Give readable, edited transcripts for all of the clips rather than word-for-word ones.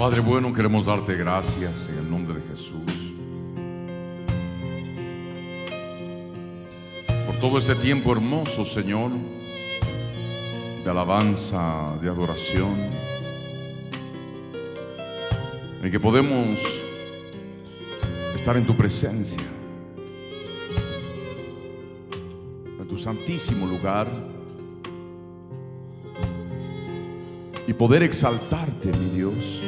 Padre bueno, queremos darte gracias en el nombre de Jesús por todo este tiempo hermoso, Señor, de alabanza, de adoración, en que podemos estar en tu presencia, en tu santísimo lugar, y poder exaltarte, mi Dios,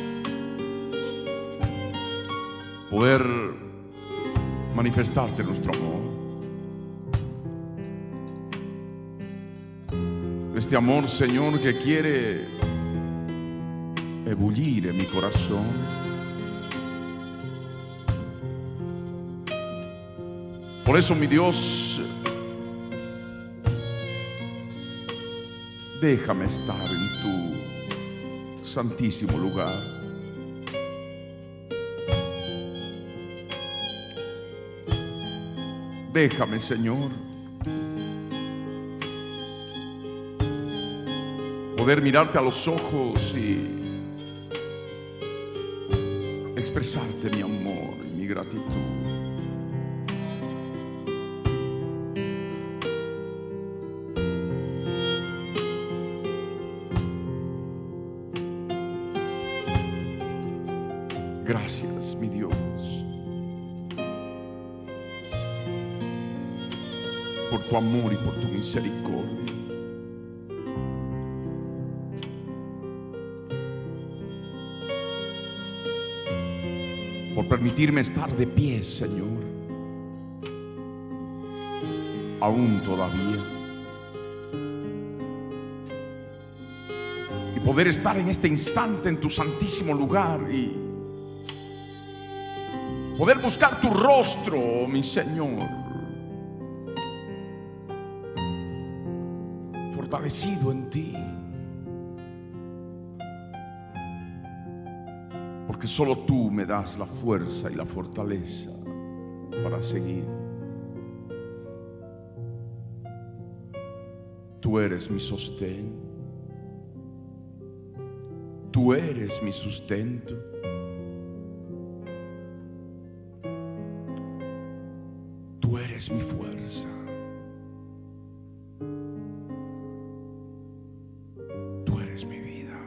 poder manifestarte nuestro amor. Este amor, Señor, que quiere ebullir en mi corazón. Por eso, mi Dios, déjame estar en tu santísimo lugar. Déjame, Señor, poder mirarte a los ojos y expresarte mi amor y mi gratitud. Gracias, mi Dios, por tu amor y por tu misericordia. Por permitirme estar de pie, Señor, aún todavía. Y poder estar en este instante en tu santísimo lugar y poder buscar tu rostro, mi Señor, fortalecido en ti, porque solo tú me das la fuerza y la fortaleza para seguir. Tú eres mi sostén, tú eres mi sustento. Tú eres mi fuerza. Tú eres mi vida.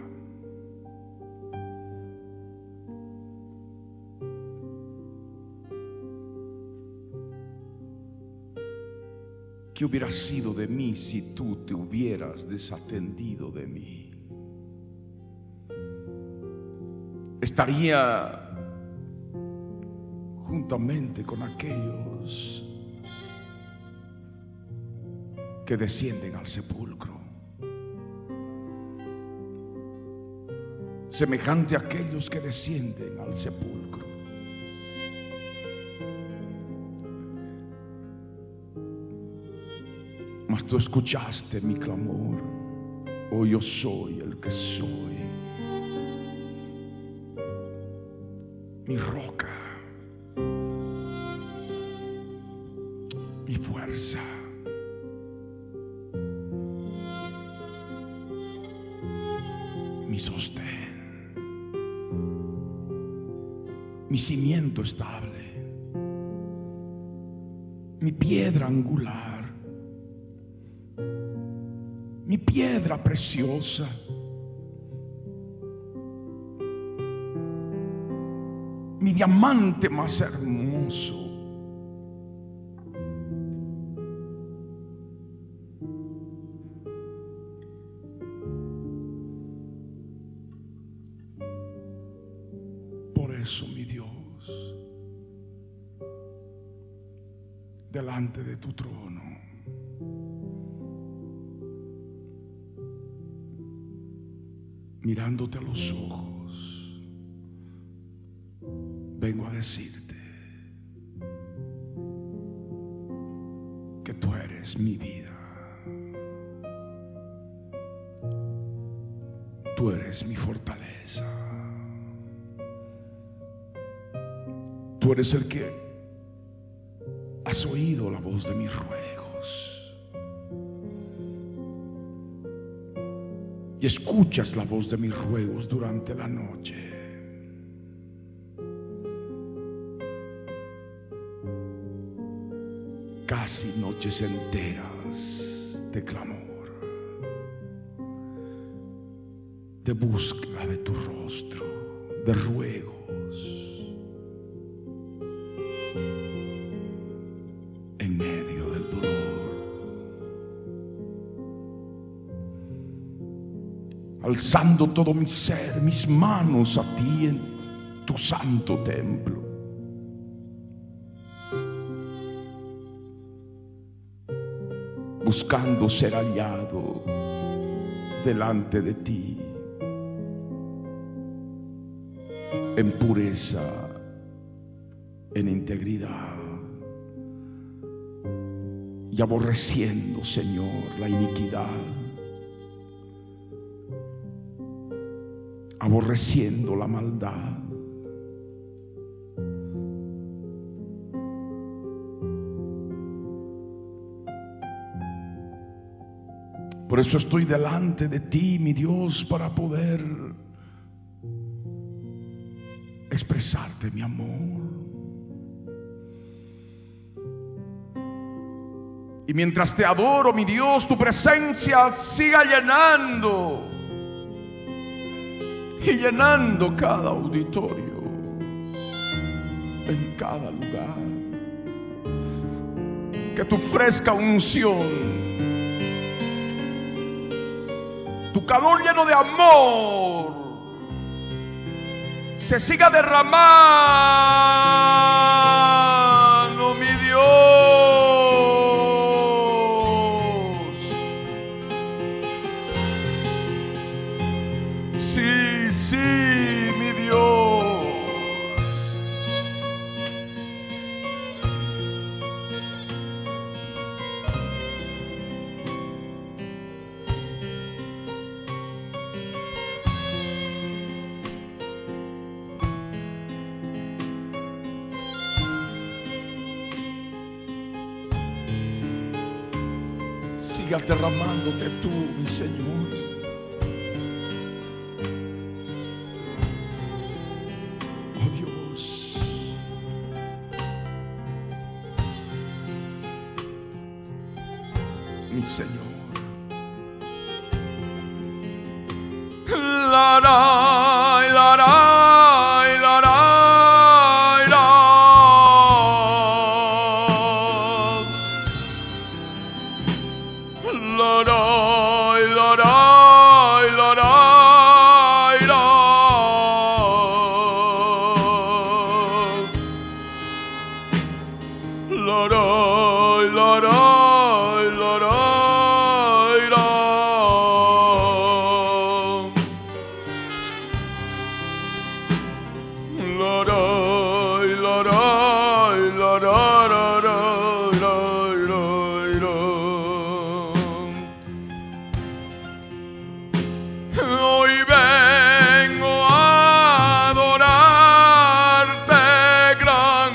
¿Qué hubiera sido de mí si tú te hubieras desatendido de mí? Estaría juntamente con aquellos que descienden al sepulcro, semejante a aquellos que descienden al sepulcro. Mas tú escuchaste mi clamor. Hoy yo soy el que soy, mi roca, mi fuerza. Mi sostén, mi cimiento estable, mi piedra angular, mi piedra preciosa, mi diamante más hermoso. Por eso, mi Dios, delante de tu trono mirándote a los ojos, vengo a decirte que tú eres mi vida, tú eres mi fortaleza, tú eres el que has oído la voz de mis ruegos y escuchas la voz de mis ruegos durante la noche. casi noches enteras de clamor, de búsqueda de tu rostro, de ruegos. En medio del dolor, alzando todo mi ser, mis manos a ti en tu santo templo, buscando ser hallado delante de ti en pureza, en integridad, y aborreciendo, Señor, la iniquidad, aborreciendo la maldad. Por eso estoy delante de ti, mi Dios, para poder expresarte mi amor. Y mientras te adoro, mi Dios, tu presencia siga llenando y llenando cada auditorio, en cada lugar. Que tu fresca unción, tu calor lleno de amor, se siga derramando, mi Dios. Sí, sí, mi Dios. Sigas derramándote tú, mi Señor. Oh Dios, mi Señor. La la la la la la. Hoy vengo a adorarte, gran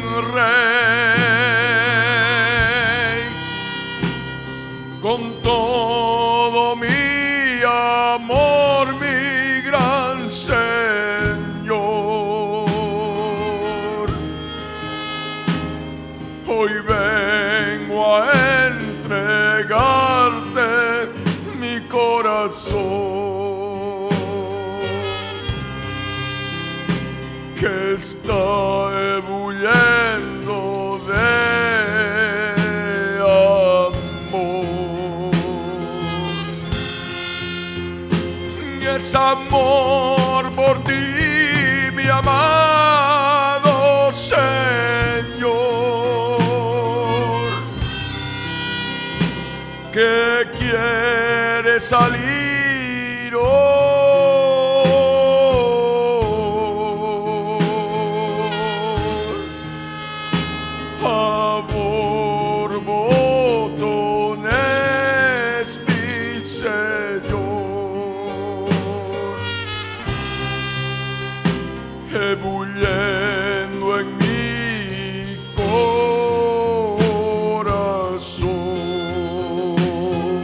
Rey, con todo mi amor, mi gran Señor. Hoy vengo a entregarte mi corazón, que está ebulliendo de amor. Y es amor por ti, mi amado Señor, que quiere salir a borbotones, mi Señor, ebulliendo en mi corazón.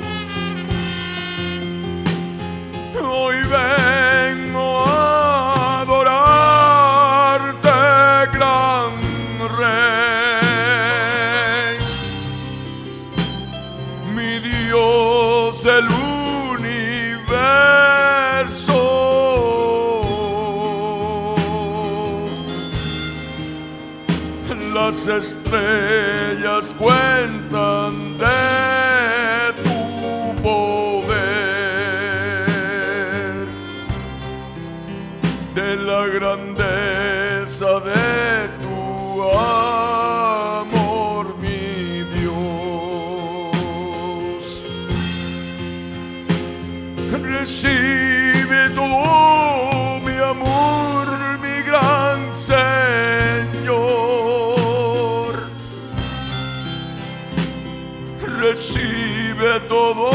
Hoy vengo a adorarte, gran Rey, Las estrellas cuentan de tu poder, de la grandeza de tu amor, mi Dios. Recibe todo mi amor, mi gran Señor. Recibe todo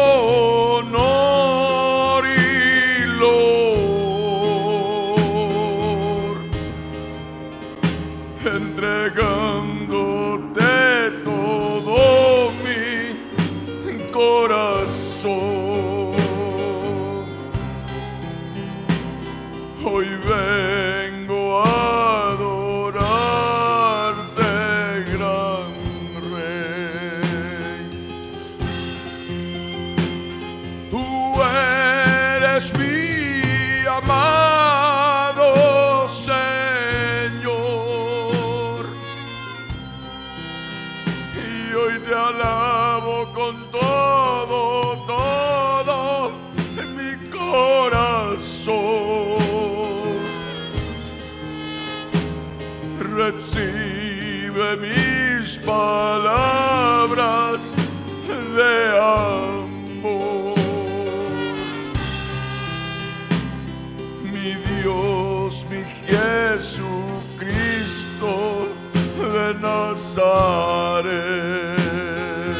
honor y loor, entregándote todo mi corazón. Hoy vengo a adorarte, gran Rey. Tú eres mi amado Señor, y hoy te alabo con todo mi corazón. Recibe mis palabras de amor, mi Dios, mi Jesucristo de Nazaret.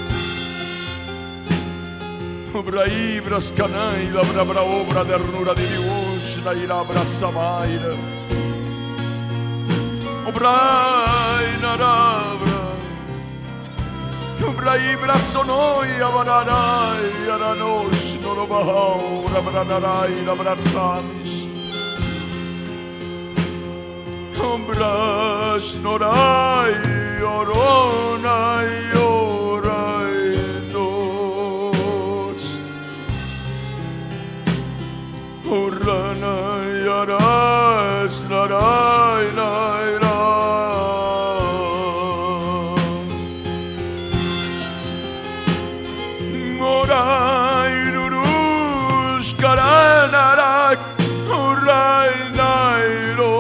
Obra ibras canai, la bra obra de ternura de Dios, la ira abrazabaira. Obrai narabra, obrai brasonoi abanarai, aranos no lo bahau, rabranarai, abrasamis. Obras norai, oronai, orai dos. Oranai, aras, narai, narai. Karanarak, Uray Nairo,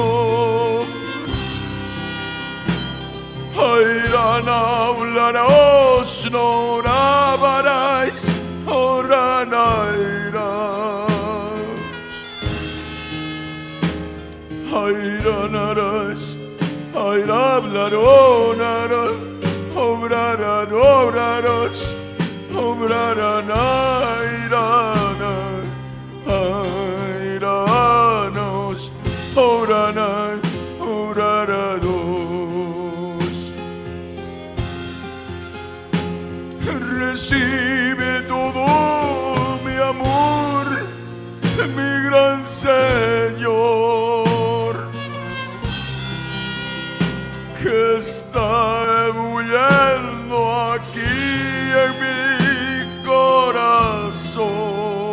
Hayrana Ularos, Nora Barais, Oranaira, Hayranaras, Hayrablaronara, Obrararos, Obraranaira. Airanos, oranai, orarados. Recibe todo mi amor, mi gran Señor, que está ebulliendo aquí en mi corazón.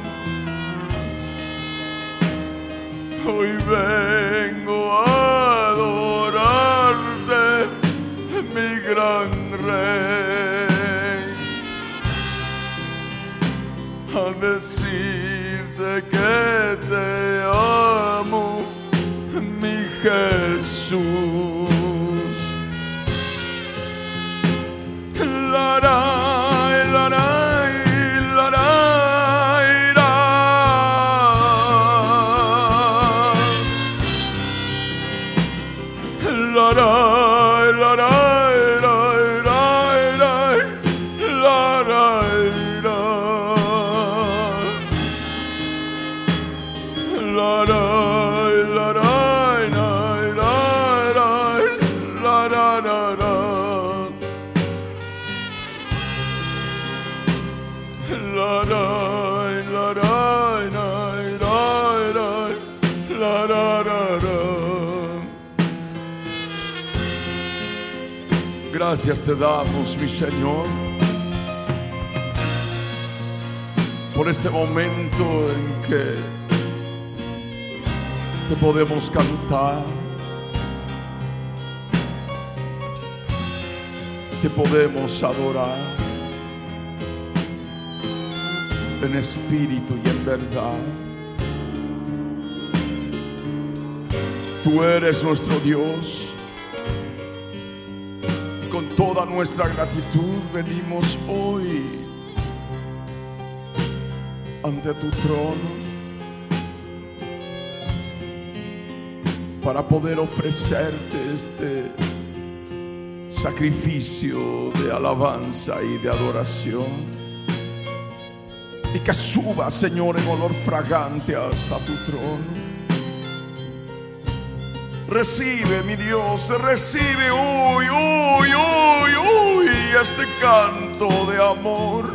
Hoy vengo a adorarte, mi gran Rey, a decirte que te amo, mi Jesús. Larai, larai, larai, larai, larai, larai, larai, larai, larai, larai. Gracias te damos, mi Señor, por este momento en que te podemos cantar, te podemos adorar en espíritu y en verdad. Tú eres nuestro Dios. Y con toda nuestra gratitud venimos hoy ante tu trono para poder ofrecerte este sacrificio de alabanza y de adoración, y que suba, Señor, en olor fragante hasta tu trono. Recibe, mi Dios, recibe hoy, este canto de amor.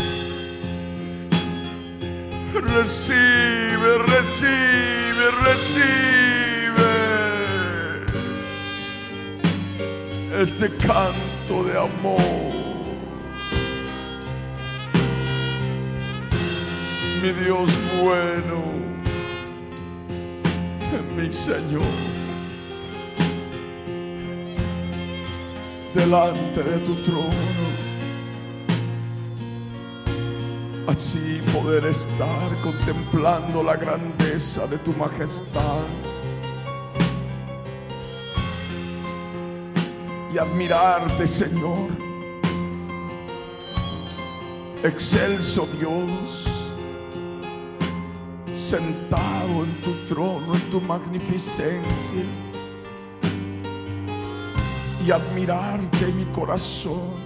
Recibe, recibe, recibe este canto de amor. Mi Dios bueno, mi Señor, delante de tu trono, así poder estar contemplando la grandeza de tu majestad y admirarte, Señor, excelso Dios, sentado en tu trono, en tu magnificencia, y admirarte mi corazón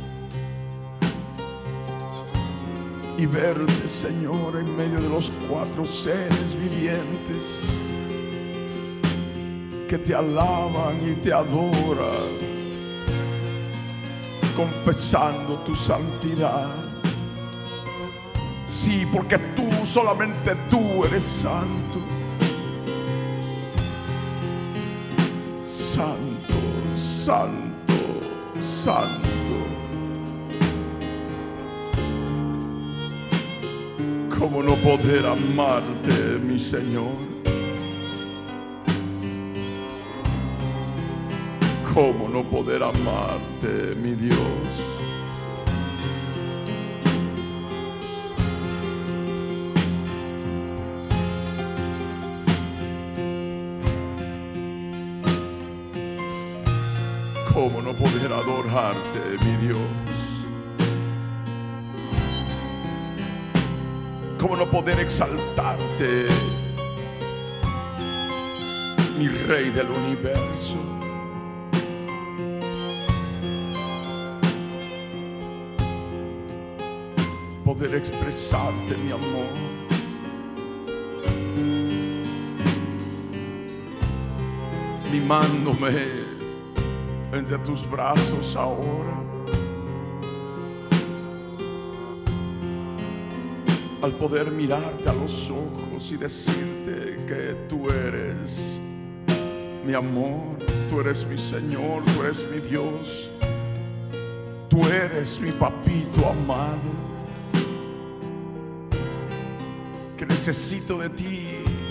y verte, Señor, en medio de los cuatro seres vivientes que te alaban y te adoran, confesando tu santidad. Sí, porque tú, solamente tú eres santo. Santo, santo, santo. ¿Cómo no poder amarte, mi Señor? ¿Cómo no poder amarte, mi Dios? ¿Cómo no poder adorarte, mi Dios? ¿Cómo no poder exaltarte, mi Rey del universo? Poder expresarte mi amor, mimándome entre tus brazos ahora, al poder mirarte a los ojos y decirte que tú eres mi amor, tú eres mi Señor, tú eres mi Dios, tú eres mi papito amado, que necesito de ti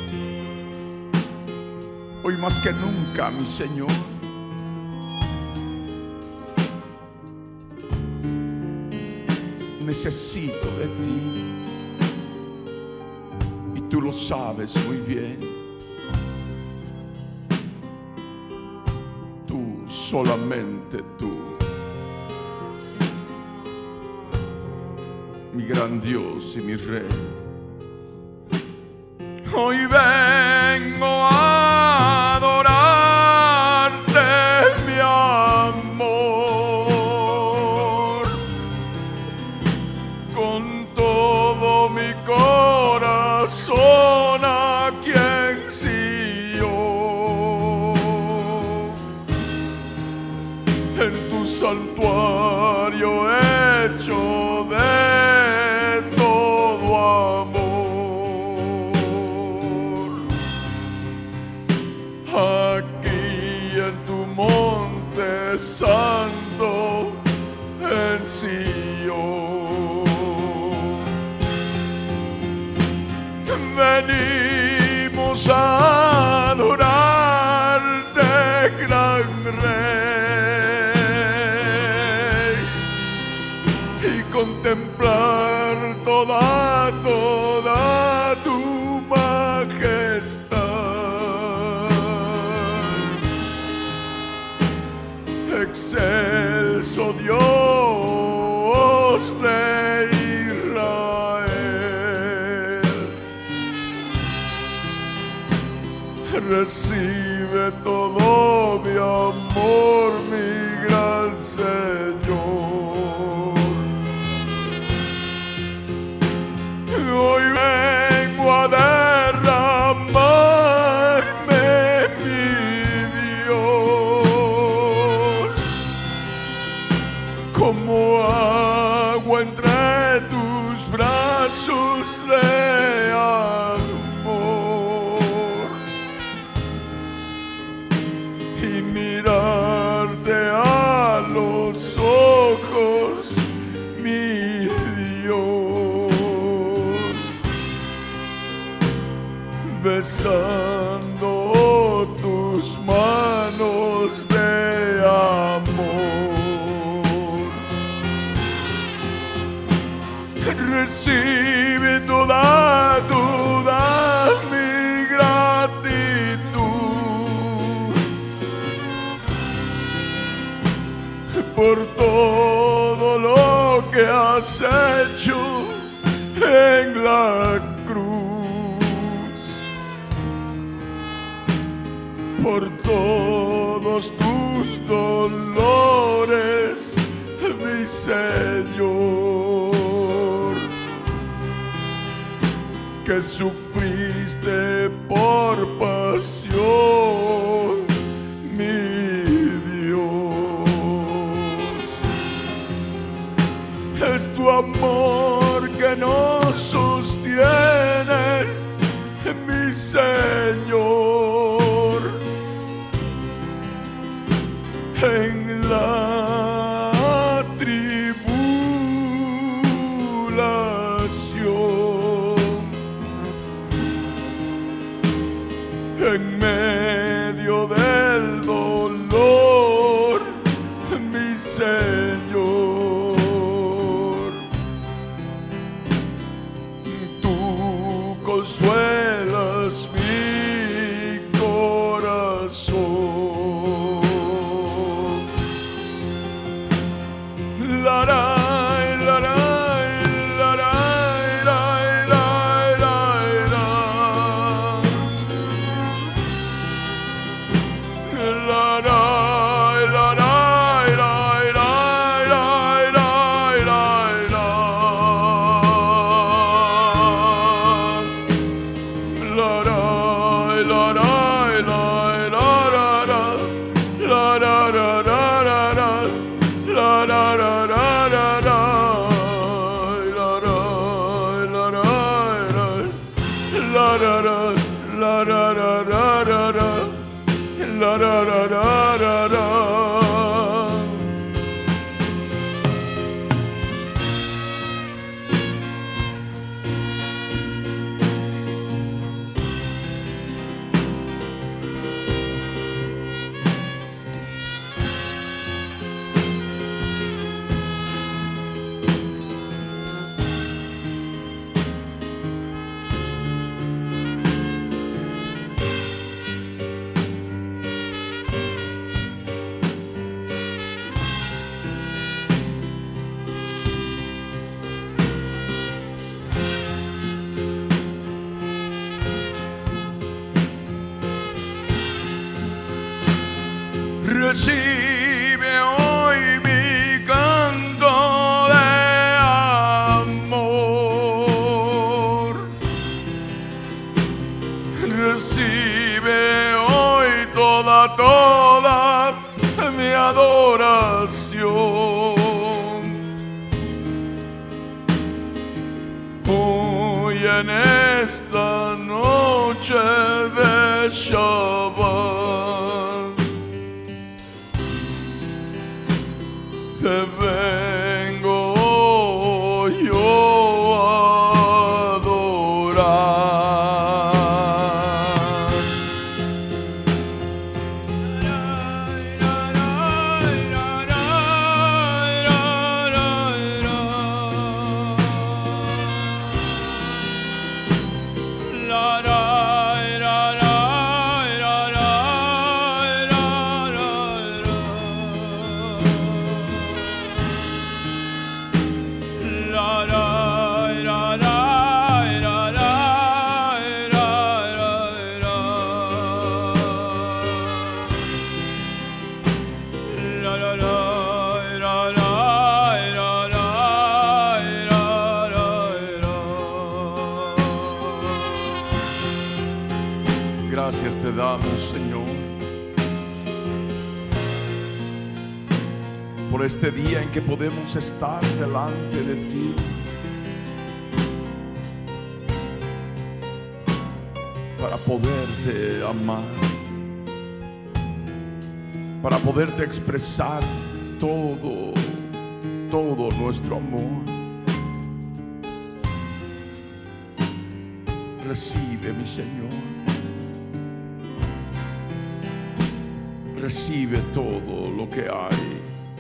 hoy más que nunca, mi Señor. Necesito de ti y tú lo sabes muy bien. Tú, solamente tú, mi gran Dios y mi Rey. Hoy vengo a adorarte, mi amor, con todo mi corazón aquí en Sion, en tu santuario hecho de todo amor. Aquí en tu monte santo en Sion, venimos a adorarte, gran Rey. contemplar toda tu majestad. Excelso Dios de Israel, recibe todo mi amor, mi gran Señor. Hoy vengo a derramarme, mi Dios, como agua entre tus brazos de amor, y mirarte a los ojos, mi Dios, besando tus manos de amor. Recibe toda mi gratitud por todo lo que has hecho en la cruz, por todos tus dolores, mi Señor, que sufriste por pasión, mi Dios. Es tu amor que nos sostiene, mi Señor, en la tribulación, en medio del dolor, mi Señor. Tú consuelas mi corazón. Laray, laray, laray, laray, laray, laray, laray, laray, laray, laray, laray, laray, Recibe hoy mi canto de amor. Recibe hoy toda mi adoración. Hoy en esta noche de Shabbat te vengo yo a adorar. te damos, Señor, por este día en que podemos estar delante de ti. Para poderte amar, para poderte expresar todo nuestro amor. Recibe, mi Señor, recibe todo lo que hay.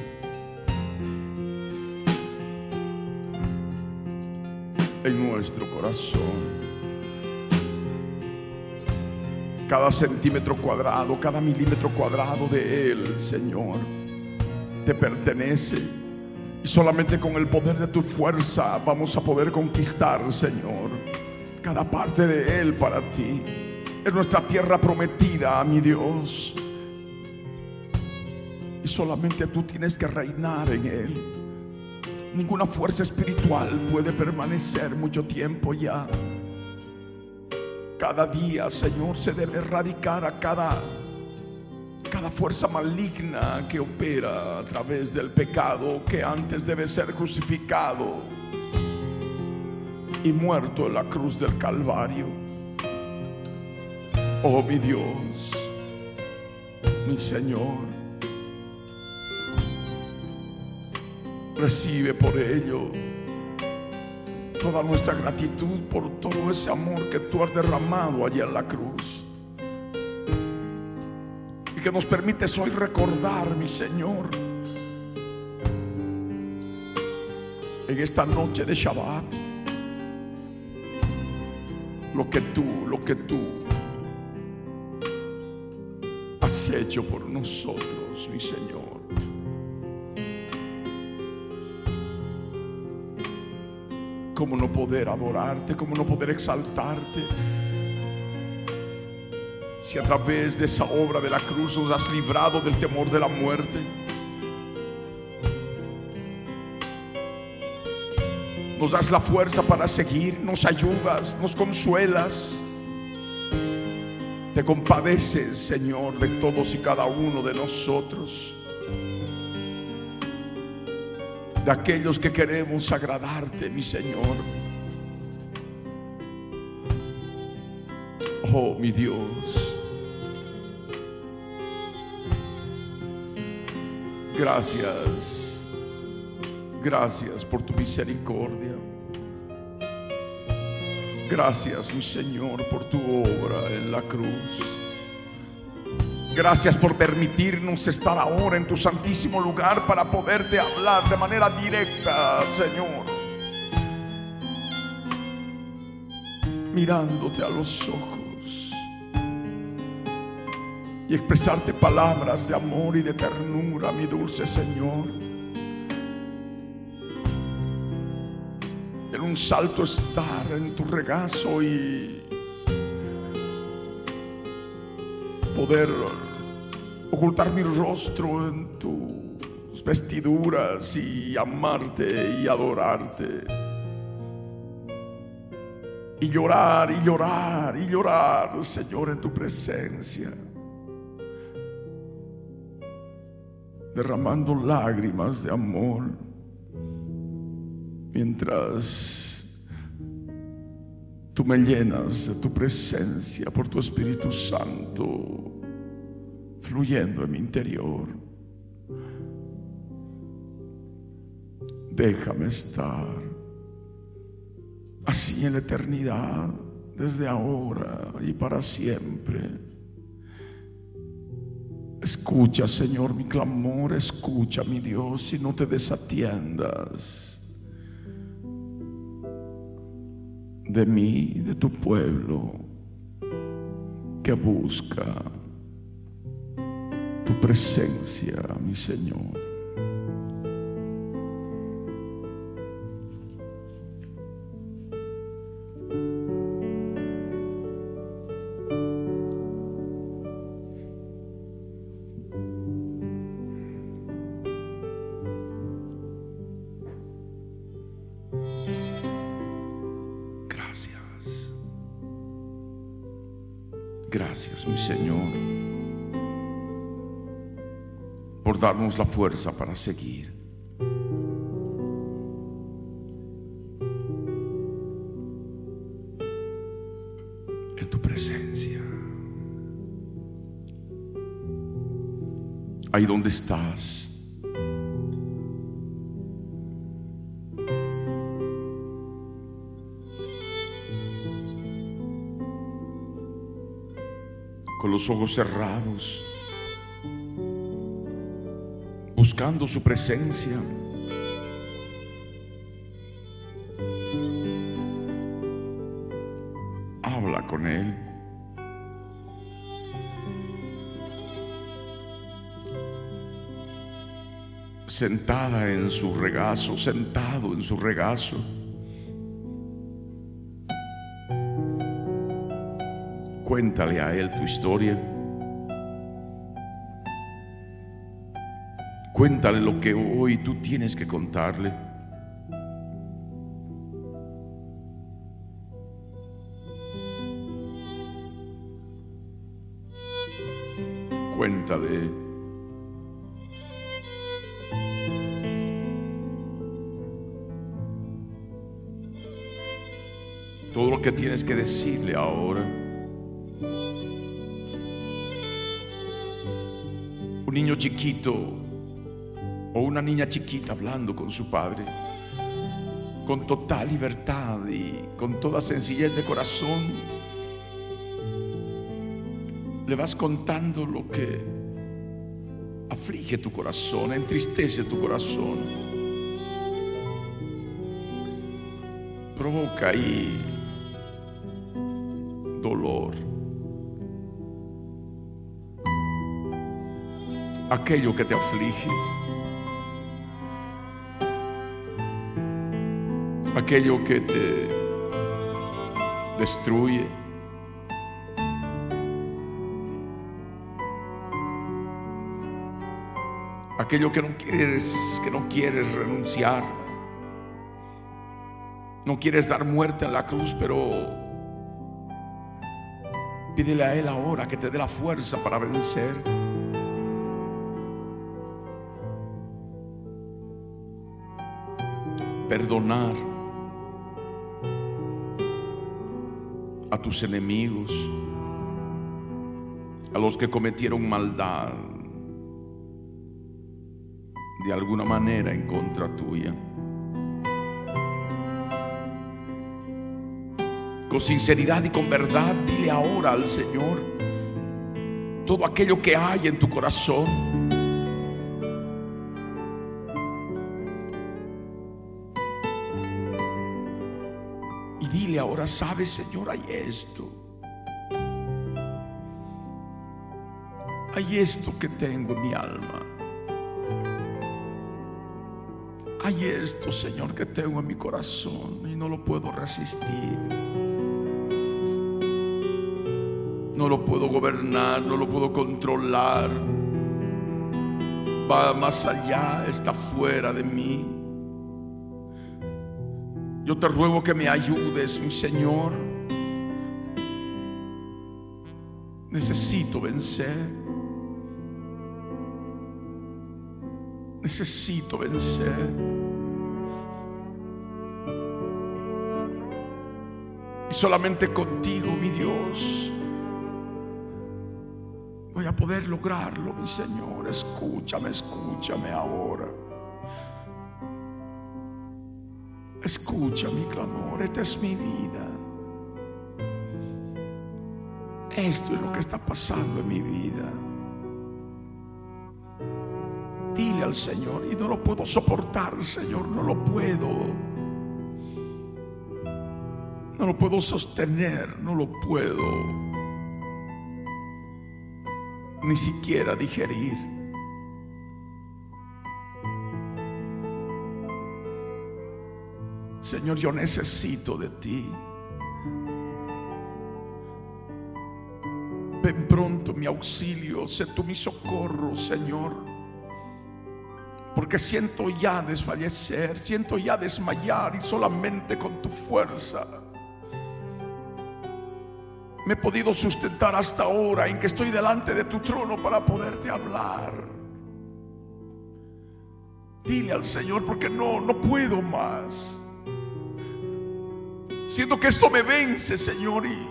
En nuestro corazón. Cada centímetro cuadrado, cada milímetro cuadrado de Él, Señor, te pertenece. Y solamente con el poder de tu fuerza vamos a poder conquistar, Señor, cada parte de Él para ti. Es nuestra tierra prometida, mi Dios. Y solamente tú tienes que reinar en Él. Ninguna fuerza espiritual puede permanecer mucho tiempo ya. Cada día, Señor, se debe erradicar a cada fuerza maligna que opera a través del pecado, que antes debe ser crucificado y muerto en la cruz del Calvario. Oh, mi Dios, mi Señor, recibe por ello toda nuestra gratitud por todo ese amor que tú has derramado allá en la cruz, y que nos permites hoy recordar, mi Señor, en esta noche de Shabbat, lo que tú has hecho por nosotros, mi Señor. ¿Cómo no poder adorarte? ¿Cómo no poder exaltarte? Si a través de esa obra de la cruz nos has librado del temor de la muerte, nos das la fuerza para seguir, nos ayudas, nos consuelas, te compadeces, Señor, de todos y cada uno de nosotros, de aquellos que queremos agradarte, mi Señor. Oh, mi Dios, gracias, gracias por tu misericordia. Gracias, mi Señor, por tu obra en la cruz. Gracias por permitirnos estar ahora en tu santísimo lugar para poderte hablar de manera directa, Señor, mirándote a los ojos y expresarte palabras de amor y de ternura, mi dulce Señor. En un salto estar en tu regazo y poder ocultar mi rostro en tus vestiduras y amarte y adorarte, y llorar y llorar y llorar, Señor, en tu presencia, derramando lágrimas de amor, mientras tú me llenas de tu presencia por tu Espíritu Santo fluyendo en mi interior. Déjame estar así en la eternidad, desde ahora y para siempre. Escucha, Señor, mi clamor, escucha, mi Dios, y no te desatiendas de mí, de tu pueblo que busca tu presencia, mi Señor. Gracias, mi Señor, por darnos la fuerza para seguir. En tu presencia, ahí donde estás, con los ojos cerrados, buscando su presencia. Habla con Él. Sentada en su regazo, sentado en su regazo, cuéntale a Él tu historia. Cuéntale lo que hoy tú tienes que contarle. Cuéntale todo lo que tienes que decirle ahora. Un niño chiquito o una niña chiquita hablando con su padre con total libertad y con toda sencillez de corazón. Le vas contando lo que aflige tu corazón, entristece tu corazón, provoca ahí dolor. Aquello que te aflige, aquello que te destruye, aquello que no quieres renunciar, no quieres dar muerte en la cruz, pero pídele a Él ahora que te dé la fuerza para vencer. Perdonar a tus enemigos, a los que cometieron maldad de alguna manera en contra tuya. Con sinceridad y con verdad, dile ahora al Señor todo aquello que hay en tu corazón. Y dile ahora: sabes, Señor, hay esto que tengo en mi alma. Hay esto, Señor, que tengo en mi corazón y no lo puedo resistir. No lo puedo gobernar, no lo puedo controlar. Va más allá, está fuera de mí. Yo te ruego que me ayudes, mi Señor. Necesito vencer. Necesito vencer. Y solamente contigo, mi Dios, voy a poder lograrlo, mi Señor. Escúchame, escúchame ahora. Escucha mi clamor. Esta es mi vida. Esto es lo que está pasando en mi vida. Dile al Señor: y no lo puedo soportar, Señor, no lo puedo. No lo puedo sostener, no lo puedo ni siquiera digerir. Señor, yo necesito de ti. Ven pronto mi auxilio, sé tú mi socorro, Señor. Porque siento ya desfallecer, siento ya desmayar, y solamente con tu fuerza me he podido sustentar hasta ahora, en que estoy delante de tu trono para poderte hablar. Dile al Señor, porque no puedo más. Siento que esto me vence, Señor, y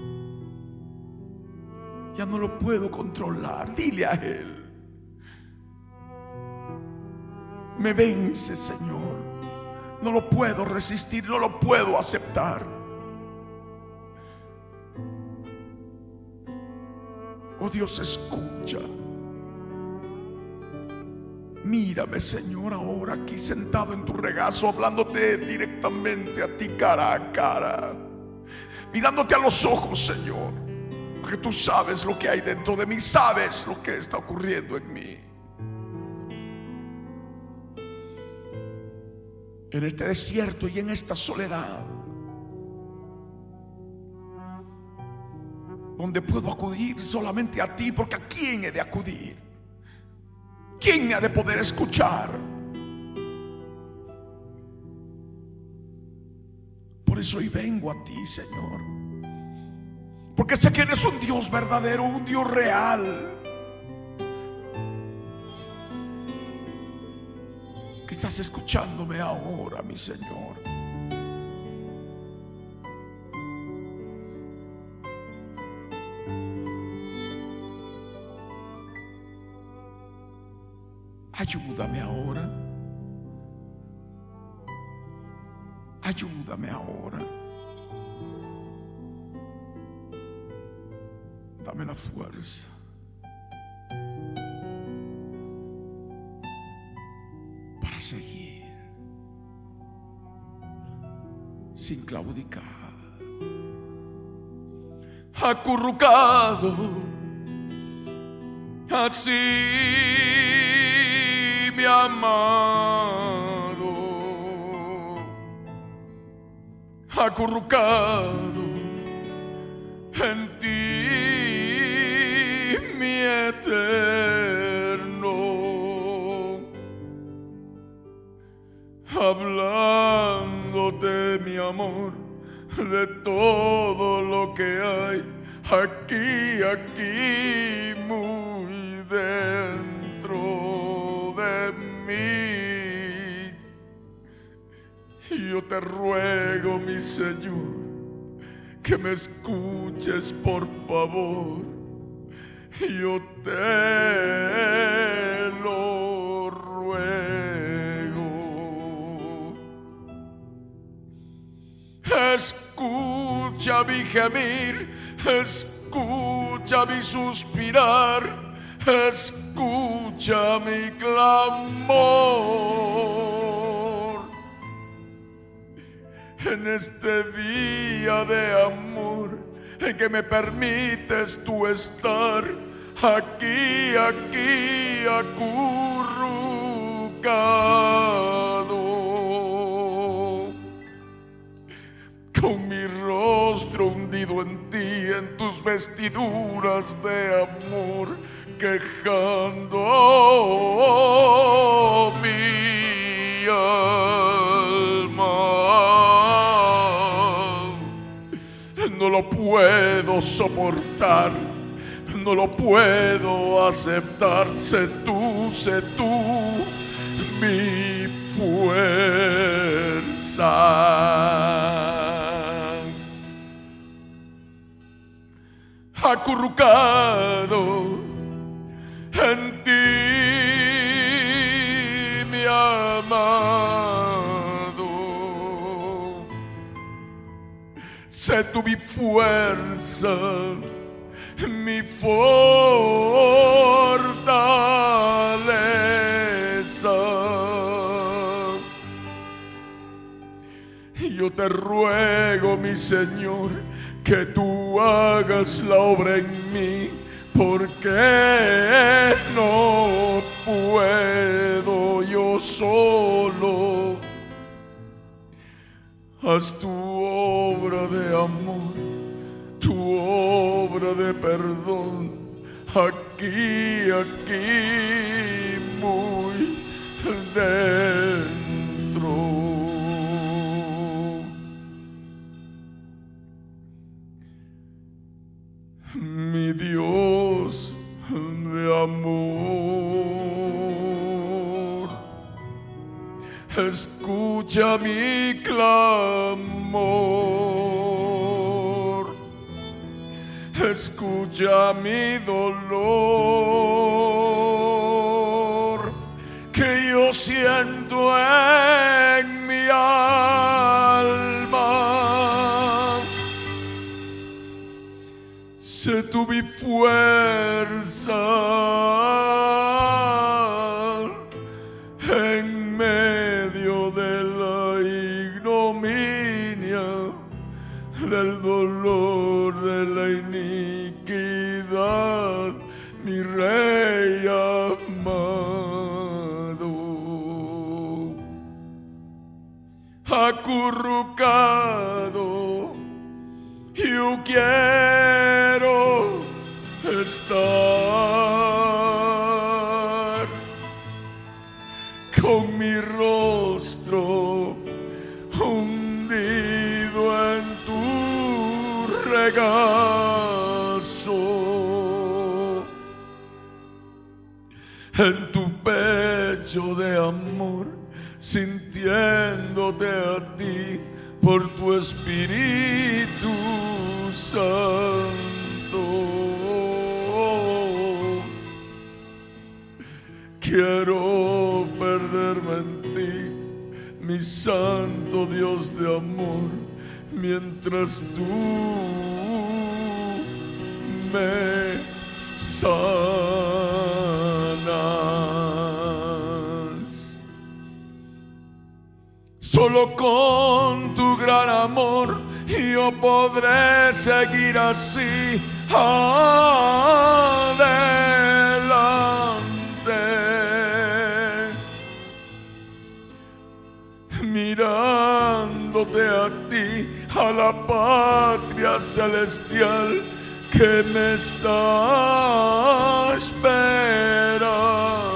ya no lo puedo controlar. Dile a Él: me vence, Señor. No lo puedo resistir, no lo puedo aceptar. Oh Dios, escucha. Mírame, Señor, ahora aquí sentado en tu regazo, hablándote directamente a ti, cara a cara, mirándote a los ojos, Señor, porque tú sabes lo que hay dentro de mí, sabes lo que está ocurriendo en mí. En este desierto y en esta soledad, donde puedo acudir solamente a ti, porque ¿a quién he de acudir? ¿Quién me ha de poder escuchar? Por eso hoy vengo a ti, Señor, porque sé que eres un Dios verdadero, un Dios real, que estás escuchándome ahora, mi Señor. Ayúdame ahora. Ayúdame ahora. Dame la fuerza para seguir sin claudicar, acurrucado así, mi amado, acurrucado en ti, mi eterno, hablándote, mi amor, de todo lo que hay aquí muy dentro de mí. Y yo te ruego, mi Señor, que me escuches, por favor. Yo te lo ruego. Escucha mi gemir, escucha mi suspirar, escucha mi clamor. En este día de amor en que me permites tú estar aquí acurrucado, con mi rostro hundido en ti, en tus vestiduras de amor, quejando mi alma. No lo puedo soportar, no lo puedo aceptar. Sé tú mi fuerza. Acurrucado en ti, mi amado, sé tú mi fuerza, mi fortaleza. Y yo te ruego, mi Señor, que tú hagas la obra en mí, porque no puedo yo solo. Haz tu obra de amor, tu obra de perdón, aquí muy dentro. escucha mi clamor, escucha mi dolor que yo siento en mi alma. Sé tú mi fuerza en medio de la ignominia, del dolor, de la iniquidad, mi Rey amado. Acurrucado, yo quiero estar con mi rostro hundido en tu regazo, en tu pecho de amor, sintiéndote a ti por tu Espíritu Santo. Quiero perderme en ti, mi santo Dios de amor, mientras tú me sanas. Solo con tu gran amor yo podré seguir así adelante, mirándote a ti, a la patria celestial que me está esperando.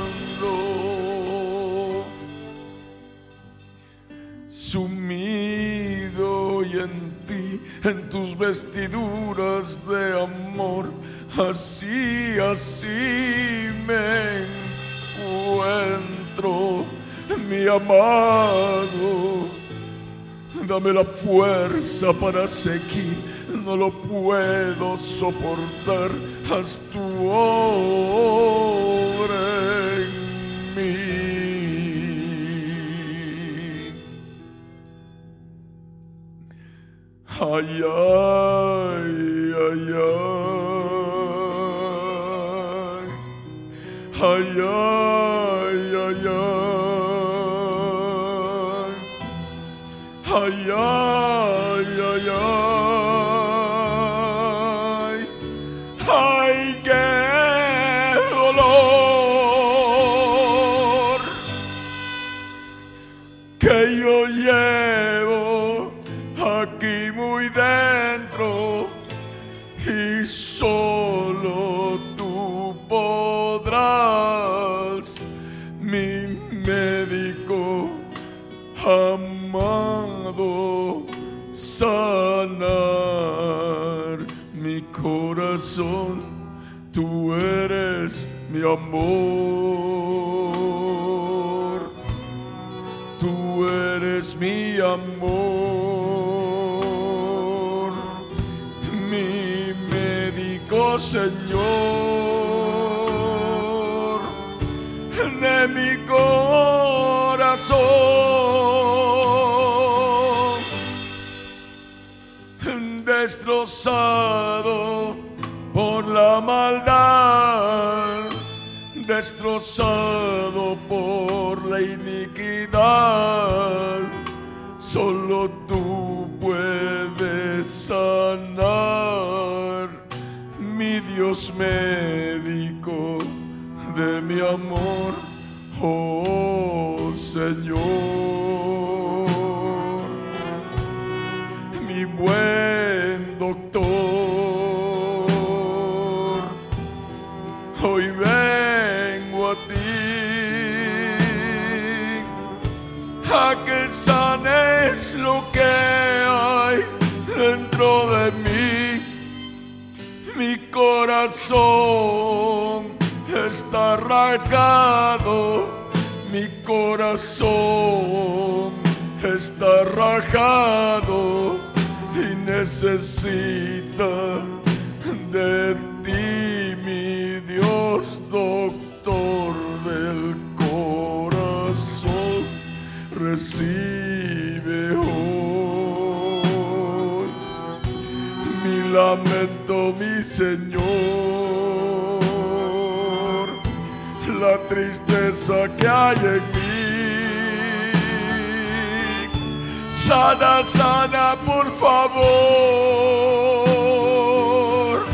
Sumido y en ti, en tus vestiduras de amor, así me encuentro, mi amado. Dame la fuerza para seguir, no lo puedo soportar, haz tu obra en mí. Ay, ay, ay, ay, ay, ay, ay, ay, ay, ay, ay, ay, qué dolor que yo llevo aquí muy dentro, y solo tú podrás, mi médico amado, sanar mi corazón. Tú eres mi amor, tú eres mi amor, mi médico Señor de mi corazón, destrozado por la maldad, destrozado por la iniquidad. Solo tú puedes sanar, mi Dios médico de mi amor, oh Señor, mi buen doctor. Hoy vengo a ti, a que sanes lo que hay dentro de mí. Mi corazón está rasgado, Mi corazón está rajado y necesita de ti, mi Dios, doctor del corazón. Recibe hoy mi lamento, mi Señor, la tristeza que hay en mí. Sana, sana, por favor.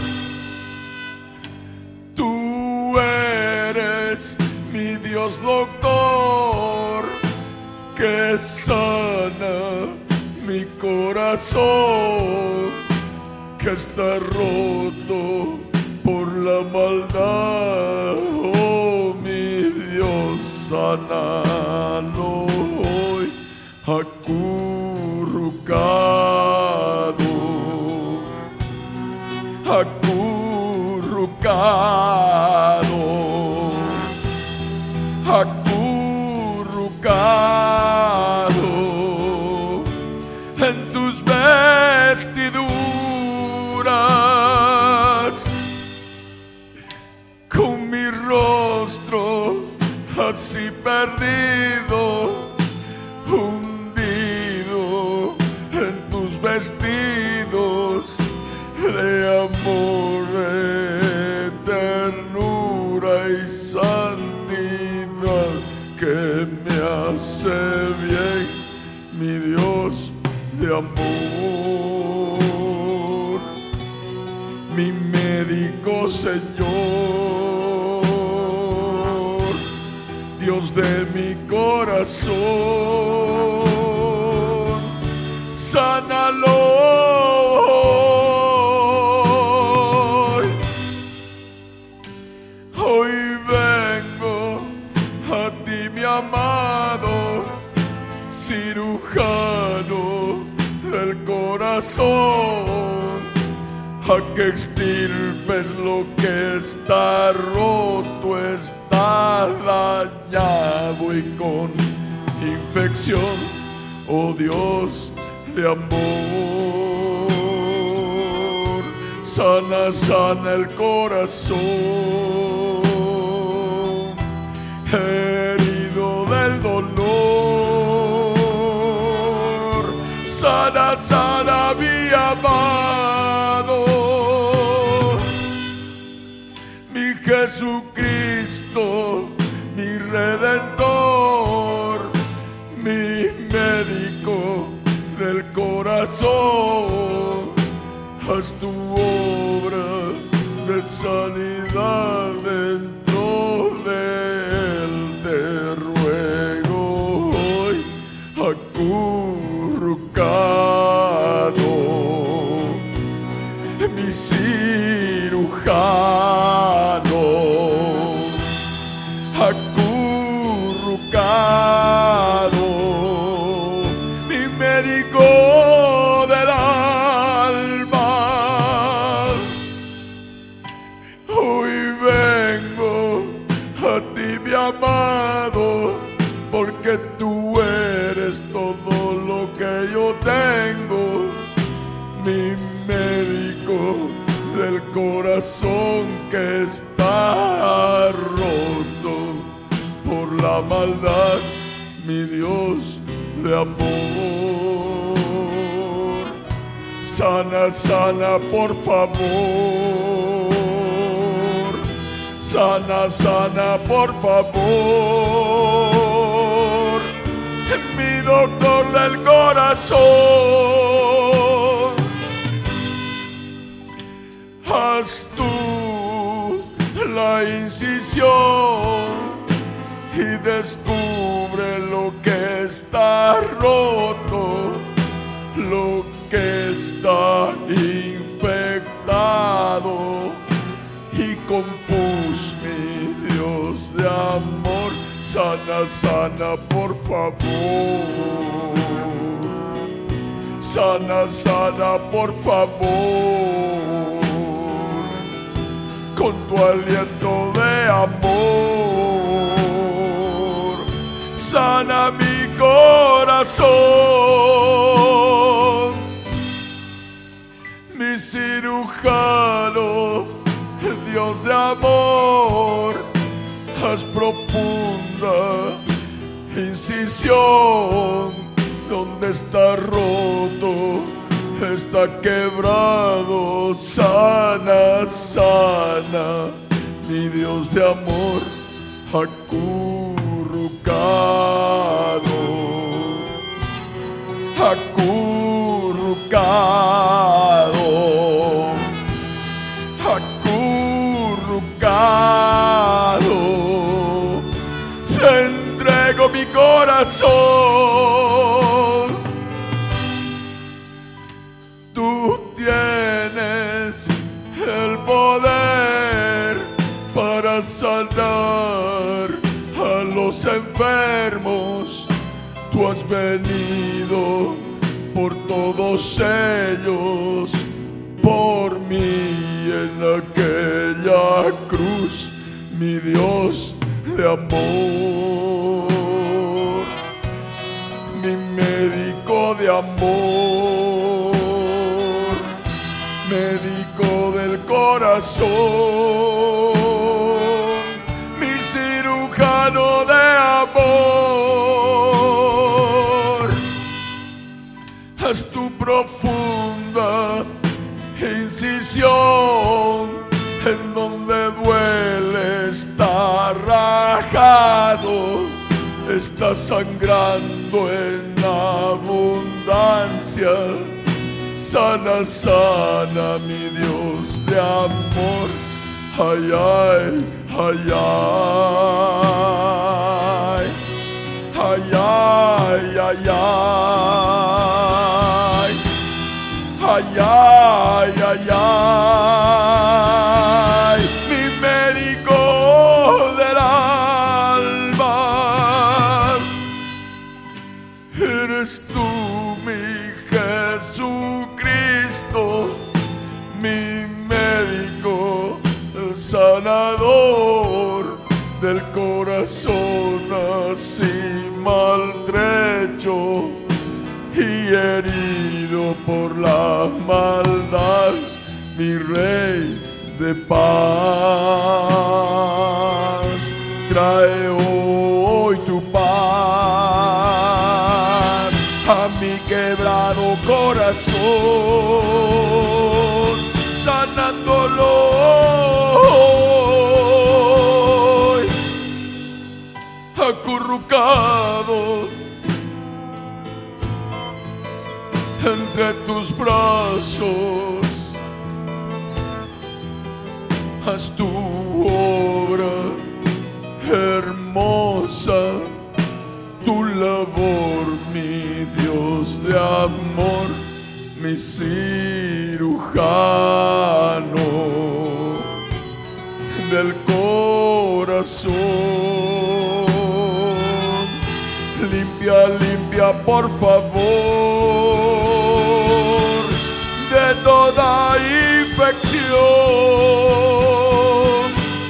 Tú eres mi Dios doctor, que sana mi corazón, que está roto por la maldad. Oh, mi Dios, sanalo hoy, acurrucado, acurrucado, acurrucado en tus vestiduras, con mi rostro así perdido, hundido en tus vestidos de amor, de ternura y santidad, que me hace bien, mi Dios de amor, mi médico Señor, Dios de mi corazón, sánalo hoy. Hoy vengo a ti, mi amado cirujano del corazón, a que extirpes lo que está roto, está dañado y con infección, oh Dios de amor. Sana, sana el corazón, herido del dolor. Sana, sana, mi amado, mi Jesucristo, mi Redentor, mi médico del corazón. Haz tu obra de sanidad dentro de él, te ruego hoy, acurrucado, mi cirujano, acurrucado, mi médico del alma. Hoy vengo a ti, mi amado, porque tú eres todo lo que yo tengo, mi médico del corazón, que está roto por la maldad, mi Dios de amor. Sana, sana, por favor. Sana, sana, por favor. Mi doctor del corazón, haz tú la incisión y descubre lo que está roto, lo que está infectado, y con pus, mi Dios de amor, sana, sana, por favor. Sana, sana, por favor, con tu aliento de amor. sana mi corazón. Mi cirujano, Dios de amor, haz profunda incisión donde está roto, está quebrado. Sana, sana, mi Dios de amor, acurrucado, acurrucado, acurrucado, te entrego mi corazón. Tú tienes el poder para sanar a los enfermos. Tú has venido por todos ellos, por mí en aquella cruz, mi Dios de amor, mi médico de amor, médico del corazón, mi cirujano de amor. Haz tu profunda incisión en donde duele, está rajado, está sangrando en abundancia. Sana, sana, mi Dios de amor. Ay, ay, ay, ay, ay, ay, ay, ay, ay, ay, ay, mi médico del alma, eres tú, mi Jesucristo, mi médico, el sanador del corazón así maltrecho y herido por la maldad, mi Rey de paz. Trae hoy tu paz a mi quebrado corazón, sanándolo hoy, acurrucado entre tus brazos. Haz tu obra hermosa, tu labor, mi Dios de amor, mi cirujano del corazón. Limpia, limpia, por favor, de toda infección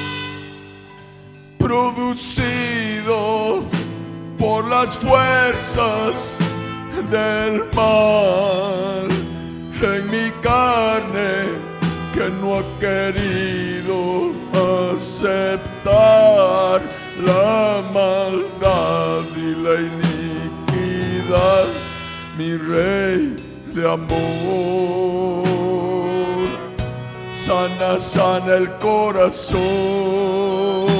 producido por las fuerzas del mal en mi carne, que no ha querido aceptar la maldad y la iniquidad, mi Rey de amor. Sana, sana el corazón.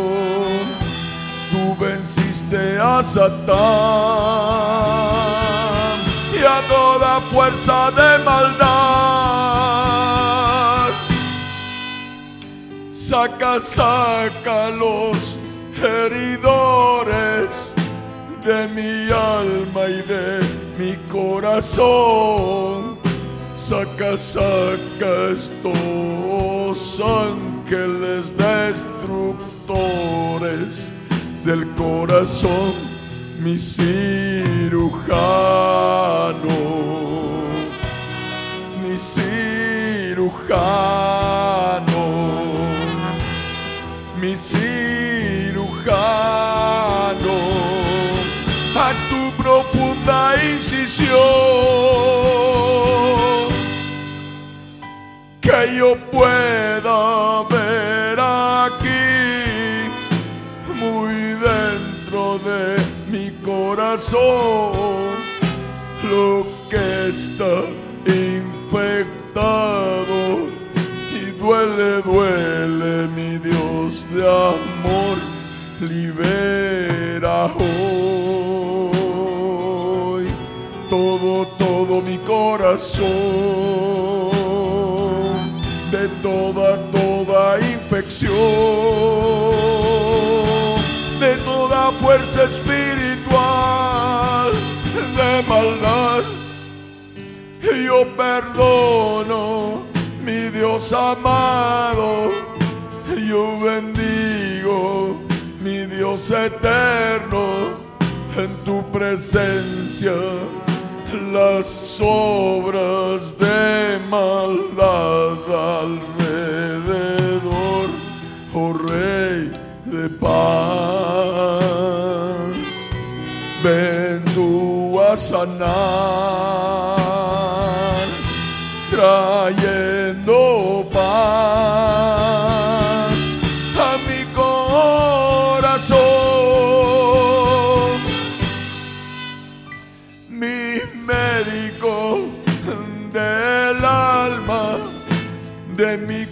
Tú venciste a Satán y a toda fuerza de maldad. Saca, saca los heridores de mi alma y de mi corazón. Saca, saca estos ángeles destructores del corazón, mi cirujano, mi cirujano, mi cirujano, incisión, que yo pueda ver aquí, muy dentro de mi corazón, lo que está infectado. Y duele, duele, mi Dios de amor, libera hoy todo mi corazón de toda infección, de toda fuerza espiritual de maldad. Yo perdono, mi Dios amado, yo bendigo, mi Dios eterno, en tu presencia las obras de maldad alrededor, oh Rey de paz. Ven tú a sanar, trayendo paz a mi corazón. Mi médico del alma, de mi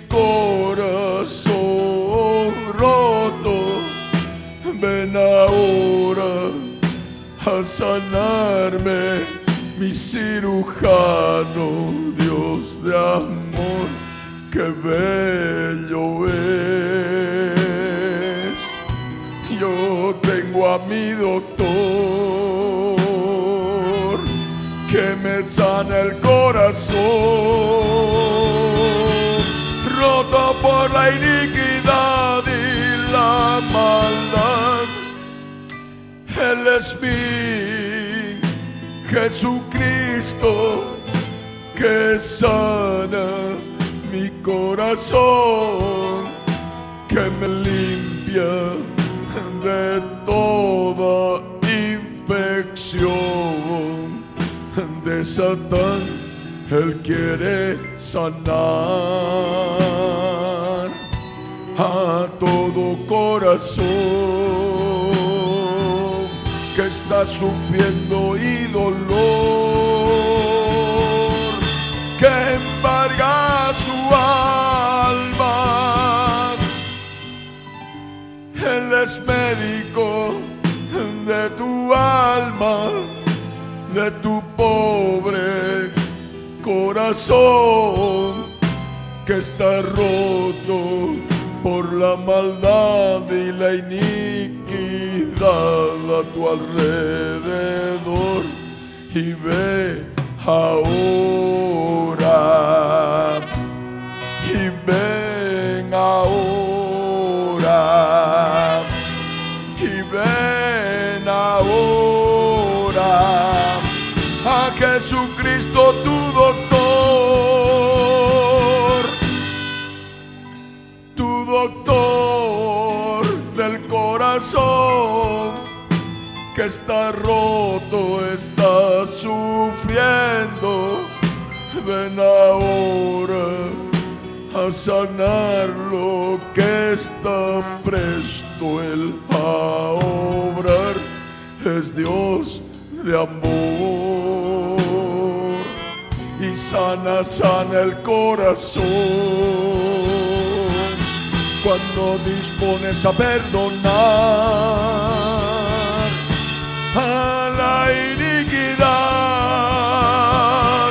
corazón roto, ven ahora a sanarme, mi cirujano, Dios de amor, qué bello es. Yo tengo a mi doctor que me sana el corazón, roto por la iniquidad y la maldad. Él es mi Jesucristo, que sana mi corazón, que me limpia de toda infección de Satán. Él quiere sanar a todo corazón que está sufriendo y dolor, que embarga su alma. Él es médico de tu alma, de tu pobre corazón que está roto por la maldad y la iniquidad a tu alrededor. Y ve ahora, y ven ahora, y ven ahora a Jesucristo tu doctor del corazón, que está roto, está sufriendo. Ven ahora a sanar lo que está presto Él a obrar. Es Dios de amor y sana el corazón cuando dispones a perdonar a la iniquidad.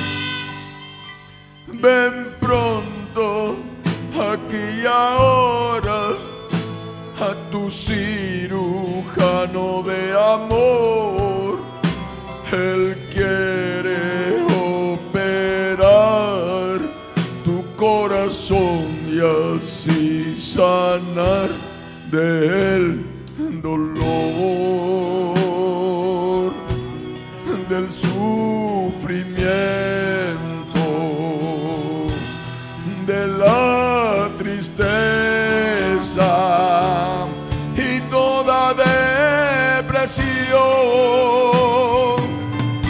Ven pronto aquí y ahora a tu cirujano de amor. Él quiere operar tu corazón y así sanar del dolor, del sufrimiento, de la tristeza y toda depresión.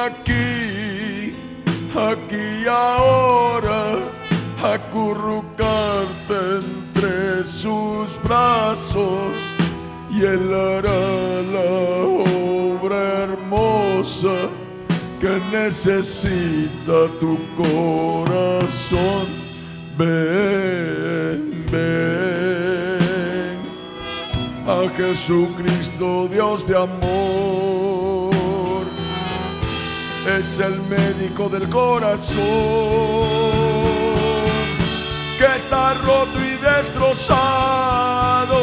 aquí y ahora, acurrucarte entre sus brazos, y Él hará la obra hermosa que necesita tu corazón. Ven, ven a Jesucristo, Dios de amor. Es el médico del corazón que está roto y destrozado.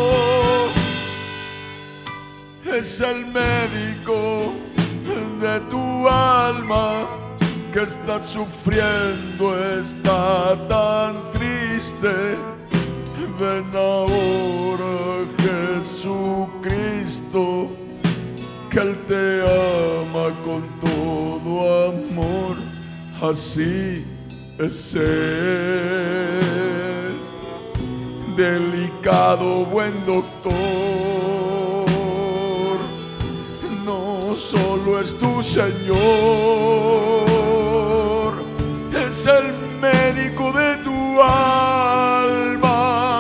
Es el médico de tu alma que está sufriendo, está tan triste. Ven ahora, Jesucristo, que Él te ama con todo amor. Así es Él, delicado buen doctor. No solo es tu Señor, es el médico de tu alma.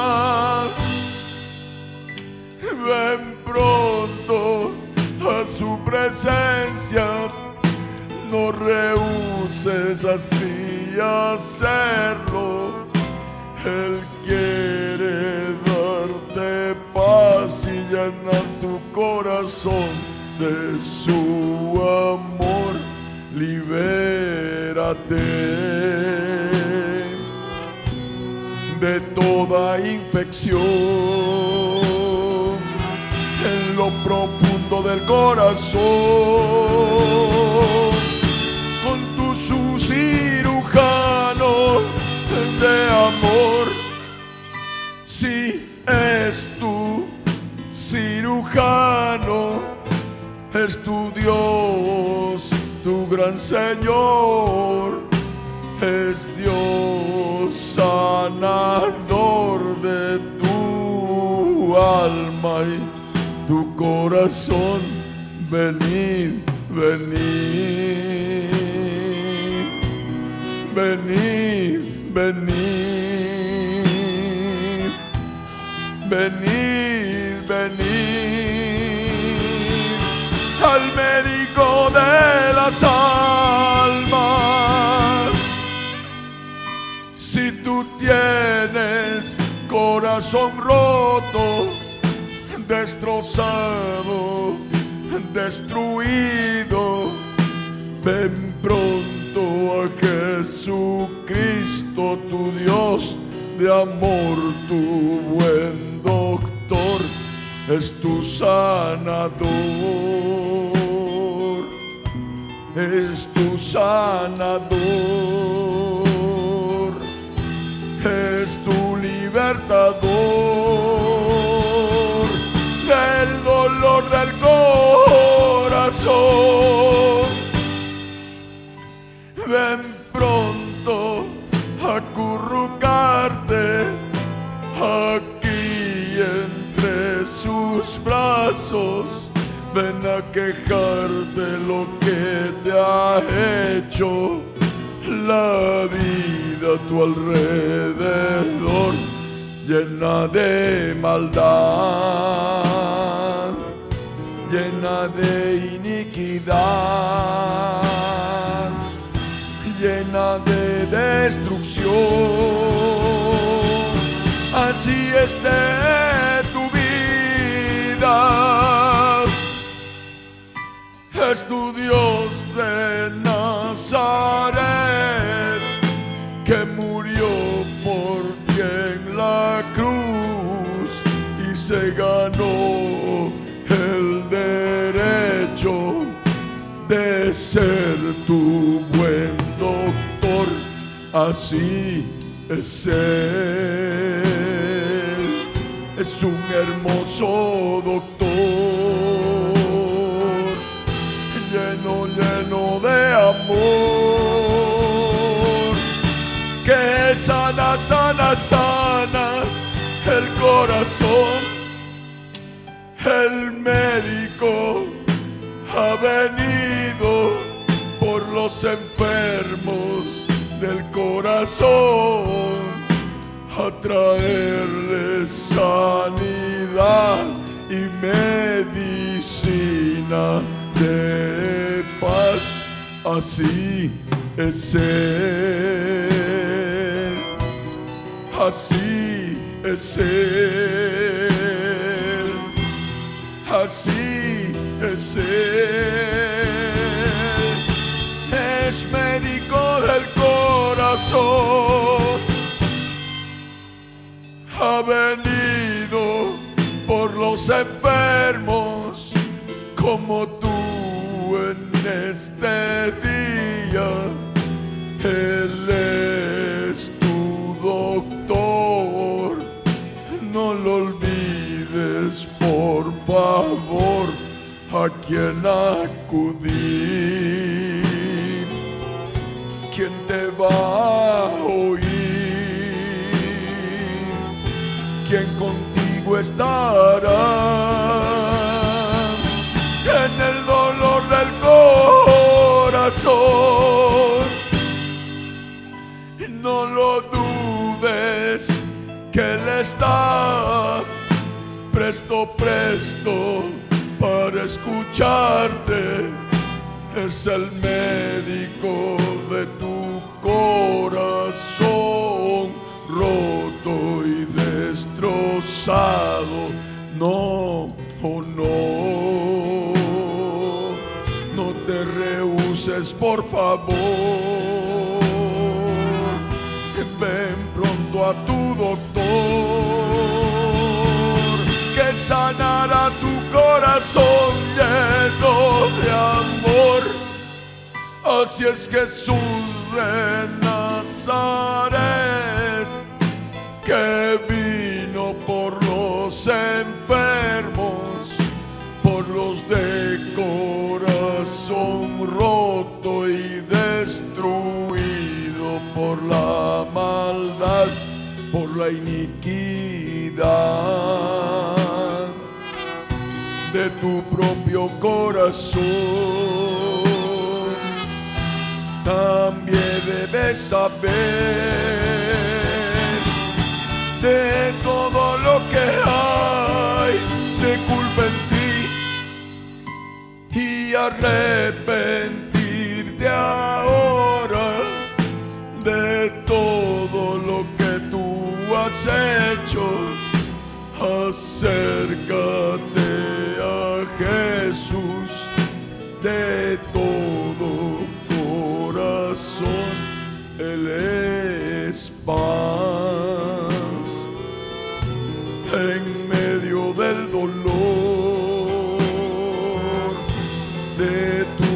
Ven pronto a su presencia, no rehuses así hacerlo. Él quiere darte paz y llenar tu corazón de su amor. Libérate de toda infección en lo profundo del corazón, con tu cirujano de amor. Si es tu cirujano, es tu Dios, tu gran Señor, es Dios sanador de tu alma y tu corazón. Venid, venid, venid, venid, venid, venid al médico de las almas. Si tú tienes corazón roto, destrozado, destruido, ven pronto a Jesucristo, tu Dios de amor, tu buen doctor, es tu sanador, es tu sanador, es tu libertador del dolor del corazón. Ven pronto a acurrucarte aquí entre sus brazos. Ven a quejarte lo que te ha hecho la vida a tu alrededor, llena de maldad, llena de iniquidad, llena de destrucción. Así esté tu vida, es tu Dios de Nazaret, que murió por ti en la cruz y se ganó el derecho de ser tu buen doctor. Así es Él, es un hermoso doctor, lleno, lleno de amor, que sana, sana, sana el corazón. El médico ha venido los enfermos del corazón, a traerles sanidad y medicina de paz. Así es Él, así es Él, así es Él. Es médico del corazón, ha venido por los enfermos como tú en este día. Él es tu doctor, no lo olvides, por favor, a quien acudir. ¿Quién te va a oír? ¿Quién contigo estará en el dolor del corazón? No lo dudes, que Él está presto, presto para escucharte. Es el médico de tu corazón, roto y destrozado. No, oh no, no te rehuses, por favor. Ven pronto a tu doctor, que sanará tu corazón lleno de amor. Así es Jesús de Nazaret, que vino por los enfermos, por los de corazón roto y destruido por la maldad, por la iniquidad de tu propio corazón. También debes saber de todo lo que hay de culpa en ti y arrepentirte ahora de todo lo que tú has hecho. Acércate a Jesús de todo corazón. Él es paz en medio del dolor de tu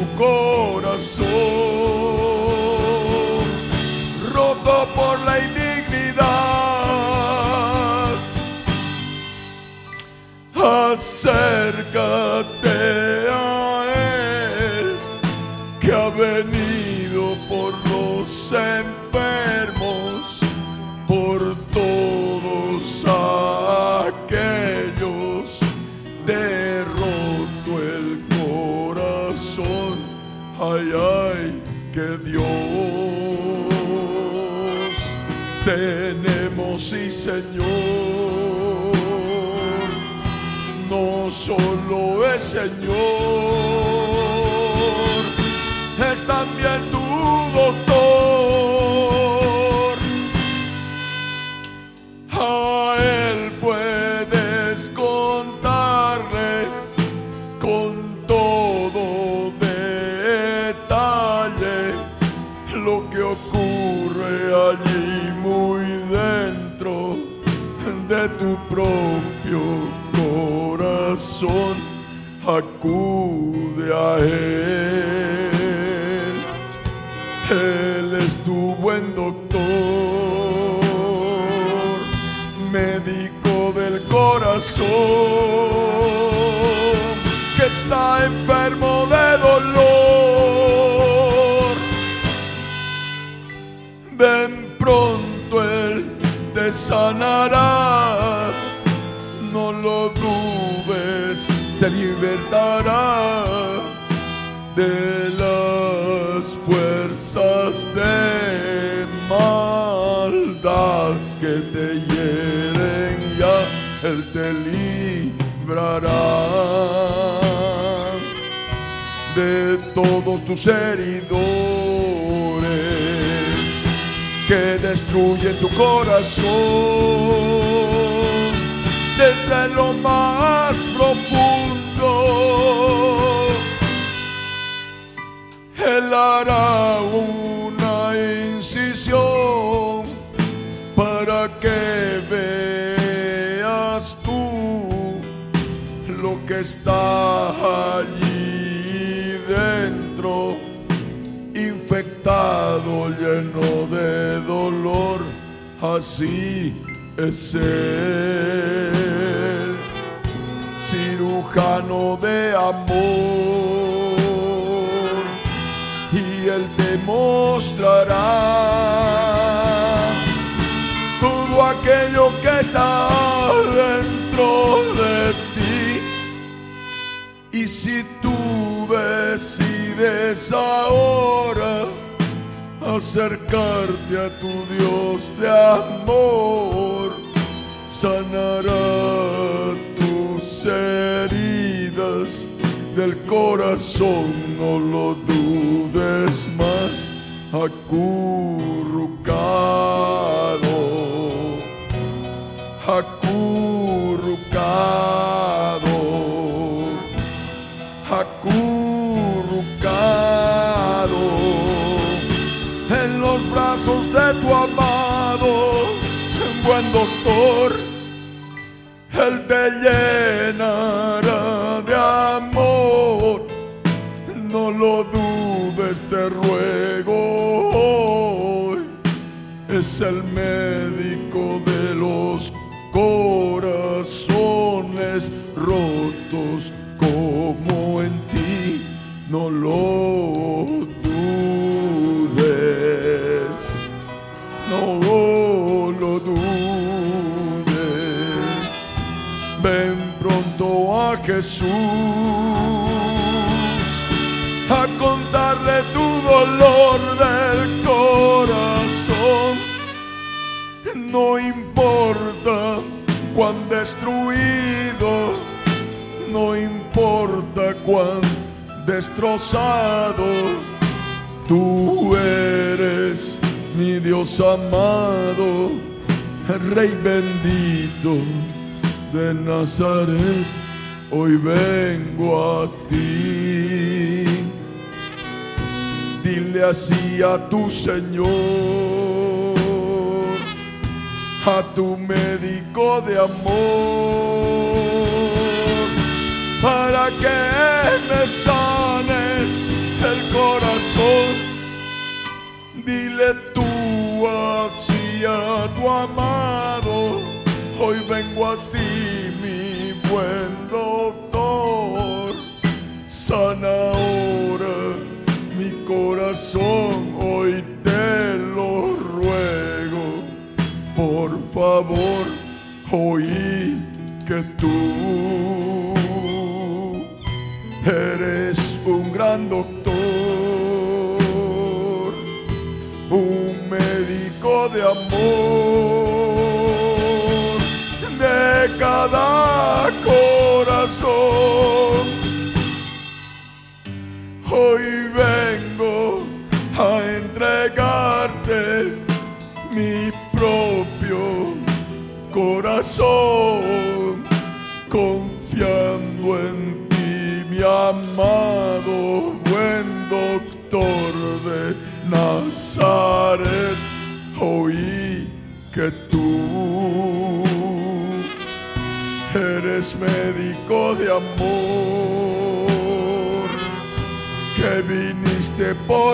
corazón, roto por la indignidad. Acércate a Él, que ha venido por los enfermos, por todos aquellos de roto el corazón. Ay, ay, que Dios tenemos, sí, Señor. No solo es Señor, es también tu doctor. A Él puedes contarle con todo detalle lo que ocurre allí muy dentro de tu propio corazón. Acude a Él, Él es tu buen doctor, médico del corazón, que está enfermo de dolor. Ven pronto, Él te sanará, no lo dudes, te libertará de la las fuerzas de maldad que te hieren, ya Él te librará de todos tus heridores que destruyen tu corazón desde lo más profundo. Él hará una incisión para que veas tú lo que está allí dentro, infectado, lleno de dolor. Así es Él, cirujano de amor, y Él te mostrará todo aquello que está dentro de ti. Y si tú decides ahora acercarte a tu Dios de amor, sanará tus heridas del corazón. No lo dudes más. Acurrucado, acurrucado, acurrucado en los brazos de tu amado, buen doctor. Él te llenará de amor. No lo dudes, te ruego hoy. Es el médico de los corazones rotos como en ti. No lo dudes, no lo dudes. Ven pronto a Jesús a contarle tu dolor del corazón. No importa cuán destruido, no importa cuán destrozado, tú eres mi Dios amado, Rey bendito de Nazaret. Hoy vengo a ti. Dile así a tu Señor, a tu médico de amor, para que me sanes el corazón. Dile tú así a tu amado: hoy vengo a ti, mi buen doctor, sana ahora mi corazón, hoy te lo ruego, por favor. Oí que tú eres un gran doctor, un médico de amor de cada corazón. Hoy vengo a entregarte mi propio corazón, confiando en ti, mi amado buen doctor de Nazaret. Oí que tú eres médico de amor, que viniste por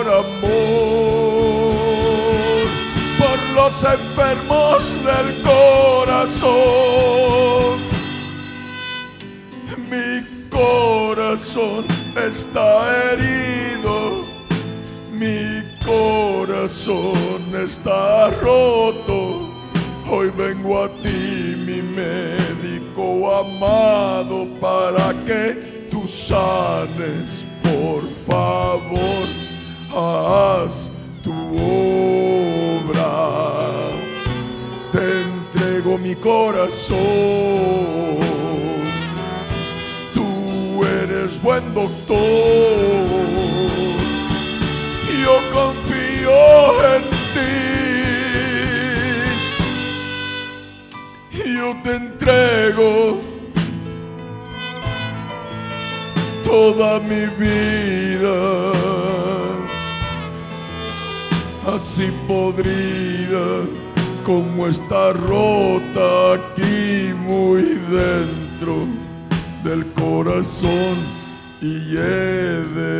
amor, por los enfermos del corazón. Mi corazón está herido, mi corazón está roto. Hoy vengo a ti, mi médico amado, para que tú sanes, por favor. haz tu obra. Te entrego mi corazón, tú eres buen doctor, yo confío en ti, yo te entrego toda mi vida, así podrida como está rota aquí muy dentro del corazón, y he de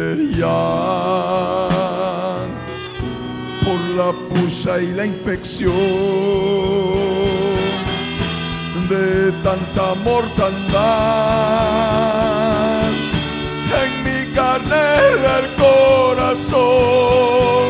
ya por la pusa y la infección de tanta mortandad en mi carne del corazón.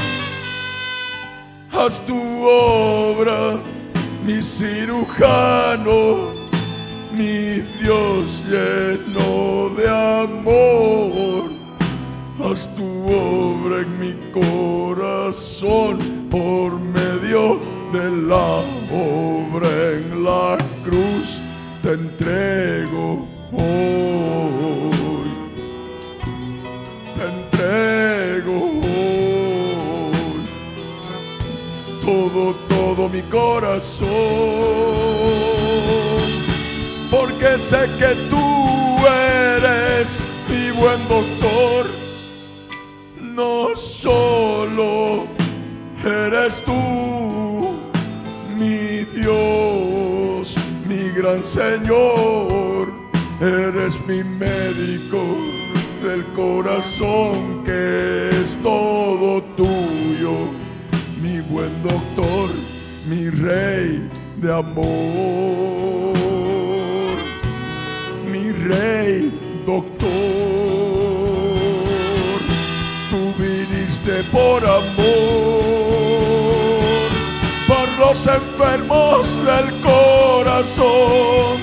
Haz tu obra, mi cirujano, mi Dios lleno de amor. Haz tu obra en mi corazón por medio de la obra en la cruz. Te entrego hoy, te entrego hoy todo mi corazón, porque sé que tú eres mi buen doctor. No solo eres tú mi Dios, mi gran Señor, eres mi médico del corazón, que es todo tuyo, mi buen doctor, mi rey de amor, mi rey doctor. Tú viniste por amor, por los enfermos del corazón.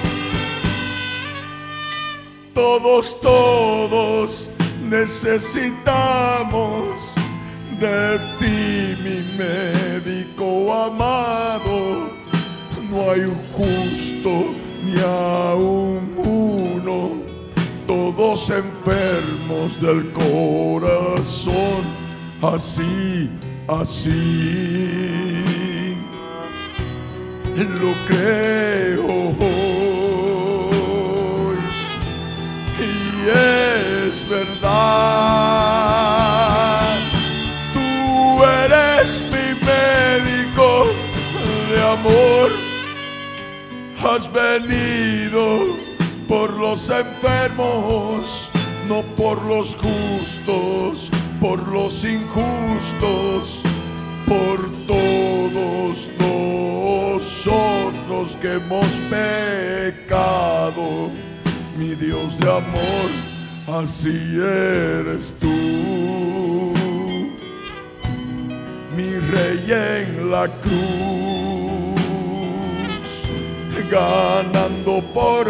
Todos necesitamos de ti, mi médico amado. No hay un justo ni aún uno, todos enfermos del corazón. Así lo creo hoy, y es verdad. Tú eres mi médico de amor, has venido por los enfermos, no por los justos, por los injustos, por todos nosotros que hemos pecado. Mi Dios de amor, así eres tú, mi Rey en la cruz, ganando por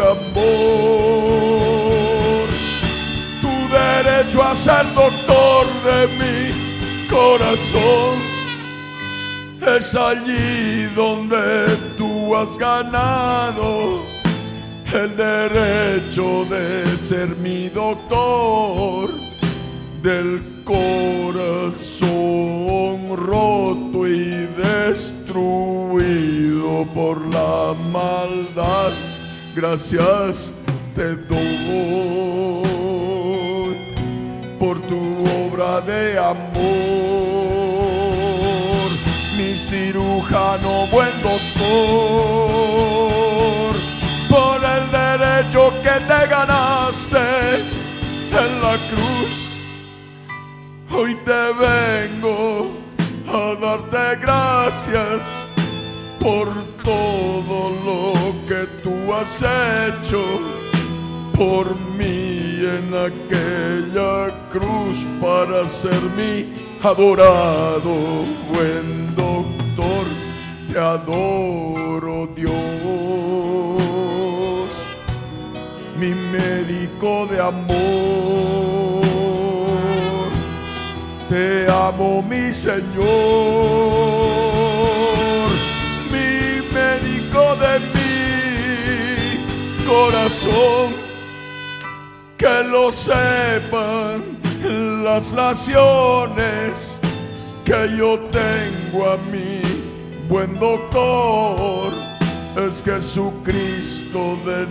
amor tu derecho a ser doctor de mi corazón. Es allí donde tú has ganado el derecho de ser mi doctor, del corazón roto y destruido por la maldad. Gracias te doy por tu obra de amor, mi cirujano buen doctor, por el derecho que te ganaste en la cruz. Hoy te vengo a darte gracias por todo lo que tú has hecho por mí en aquella cruz, para ser mi adorado buen doctor. Te adoro, Dios, mi médico de amor. Te amo, mi Señor, mi médico de mi corazón. Que lo sepan las naciones, que yo tengo a mi buen doctor, es Jesucristo de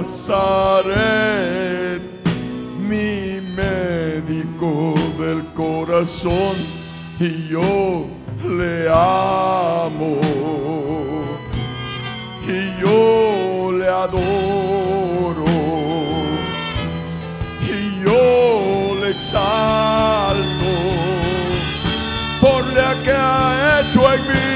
Nazaret, mi médico del corazón, y yo le amo, y yo le adoro, y yo le exalto por lo que ha hecho en mí.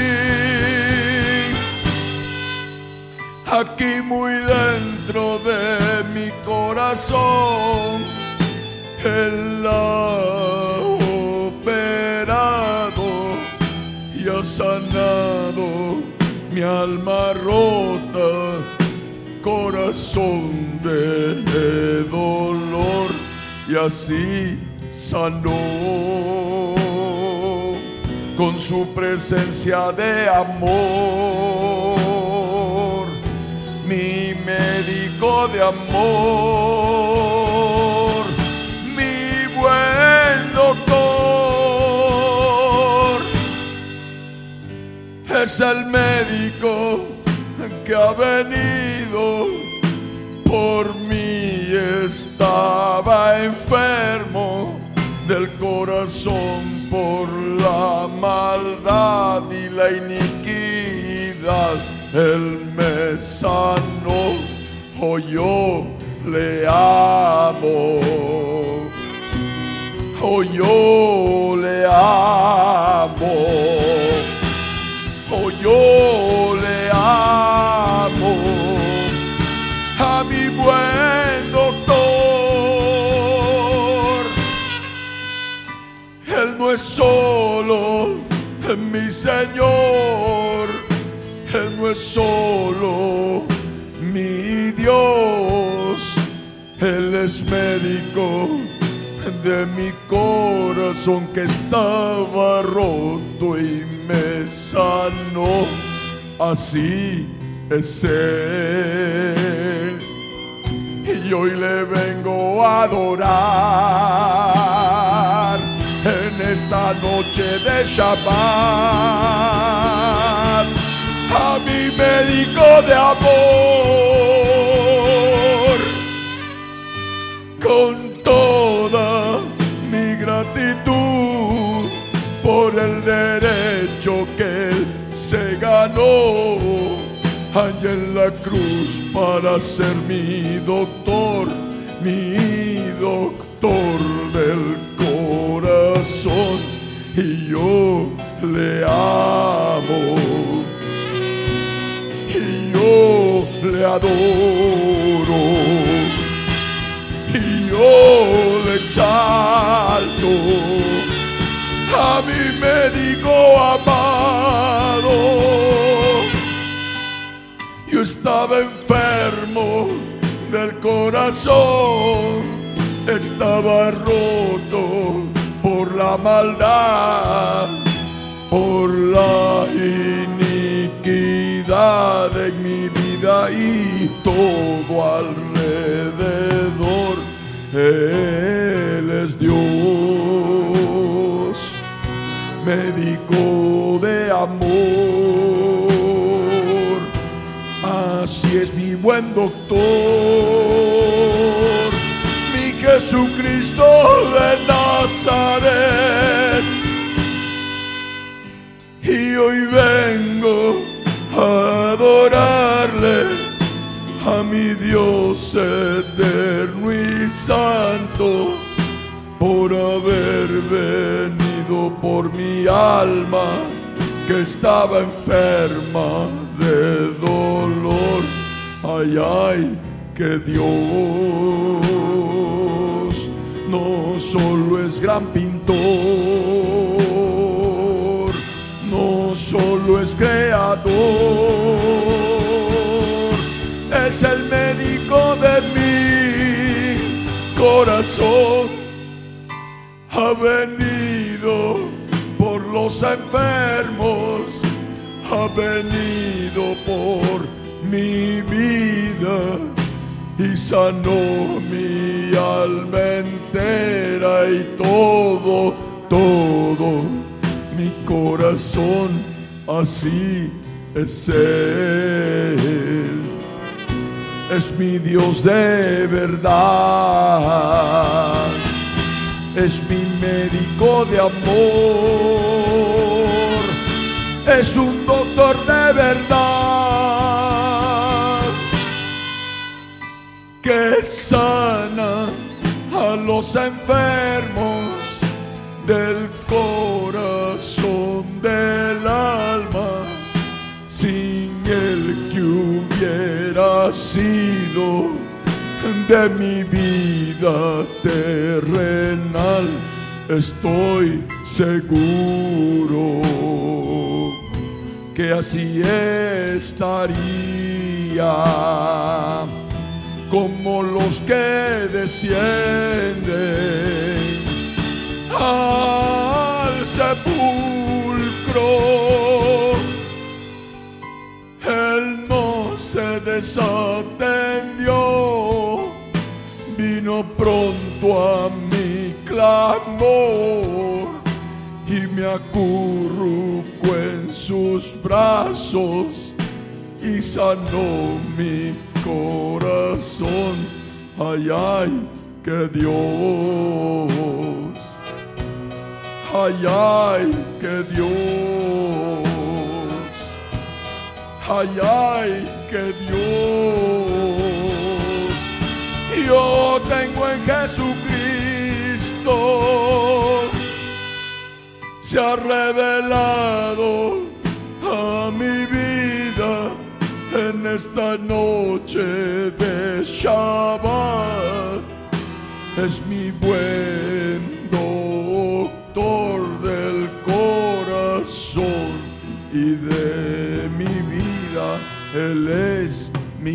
Aquí muy dentro de mi corazón, Él ha operado y ha sanado mi alma rota, corazón de dolor, y así sanó con su presencia de amor, mi médico de amor, mi buen doctor. Es el médico que ha venido por mí. Estaba enfermo del corazón por la maldad y la iniquidad. Él me sanó, oh, yo le amo, oh, yo le amo, oh, yo le amo a mi buen doctor. Él no es solo mi Señor, Él no es solo mi Dios, Él es médico de mi corazón que estaba roto y me sanó. Así es Él, y hoy le vengo a adorar en esta noche de Shabbat a mi médico de amor. Con toda mi gratitud por el derecho que Él se ganó allá en la cruz para ser mi doctor del corazón, y yo le amo, y yo le adoro, y yo le exalto a mi médico amado. Yo estaba enfermo del corazón, estaba roto por la maldad, por la iniquidad en mi vida y todo alrededor. Él es Dios, médico de amor. Así es mi buen doctor, mi Jesucristo de Nazaret. Y hoy vengo a adorarle, a mi Dios eterno y santo, por haber venido por mi alma que estaba enferma de dolor. Ay, ay, que Dios no solo es gran pintor, no solo es creador, es el médico de mi corazón. Ha venido los enfermos, ha venido por mi vida y sanó mi alma entera y todo mi corazón, así es Él. Es mi Dios de verdad, es mi médico de amor, es un doctor de verdad que sana a los enfermos del corazón, del alma. Sin el que hubiera sido de mi vida terrenal, estoy seguro que así estaría como los que descienden al sepulcro. Él no se desatendió, vino pronto a mi clamor y me acurrucó en sus brazos y sanó mi corazón. Ay, ay, que Dios, ay, ay, que Dios, ay, ay, que Dios. Yo tengo en Jesucristo, se ha revelado a mi vida en esta noche de Shabbat. Es mi buen doctor del corazón y de mi vida. Él es mi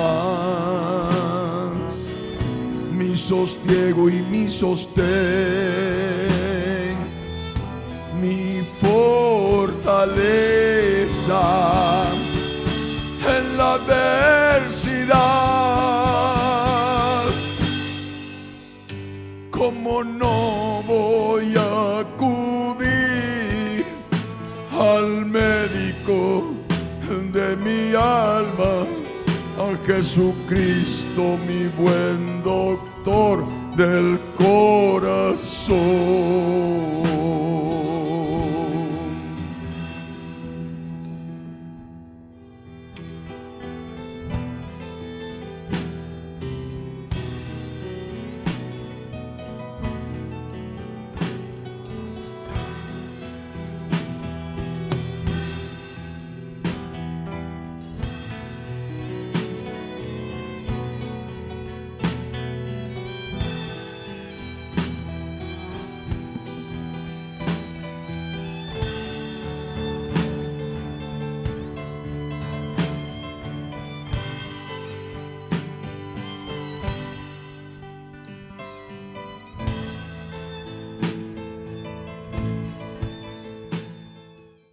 paz, mi sosiego y mi sostén, mi fortaleza en la adversidad. ¿Cómo no voy a acudir al médico de mi alma, a Jesucristo, mi buen doctor del corazón?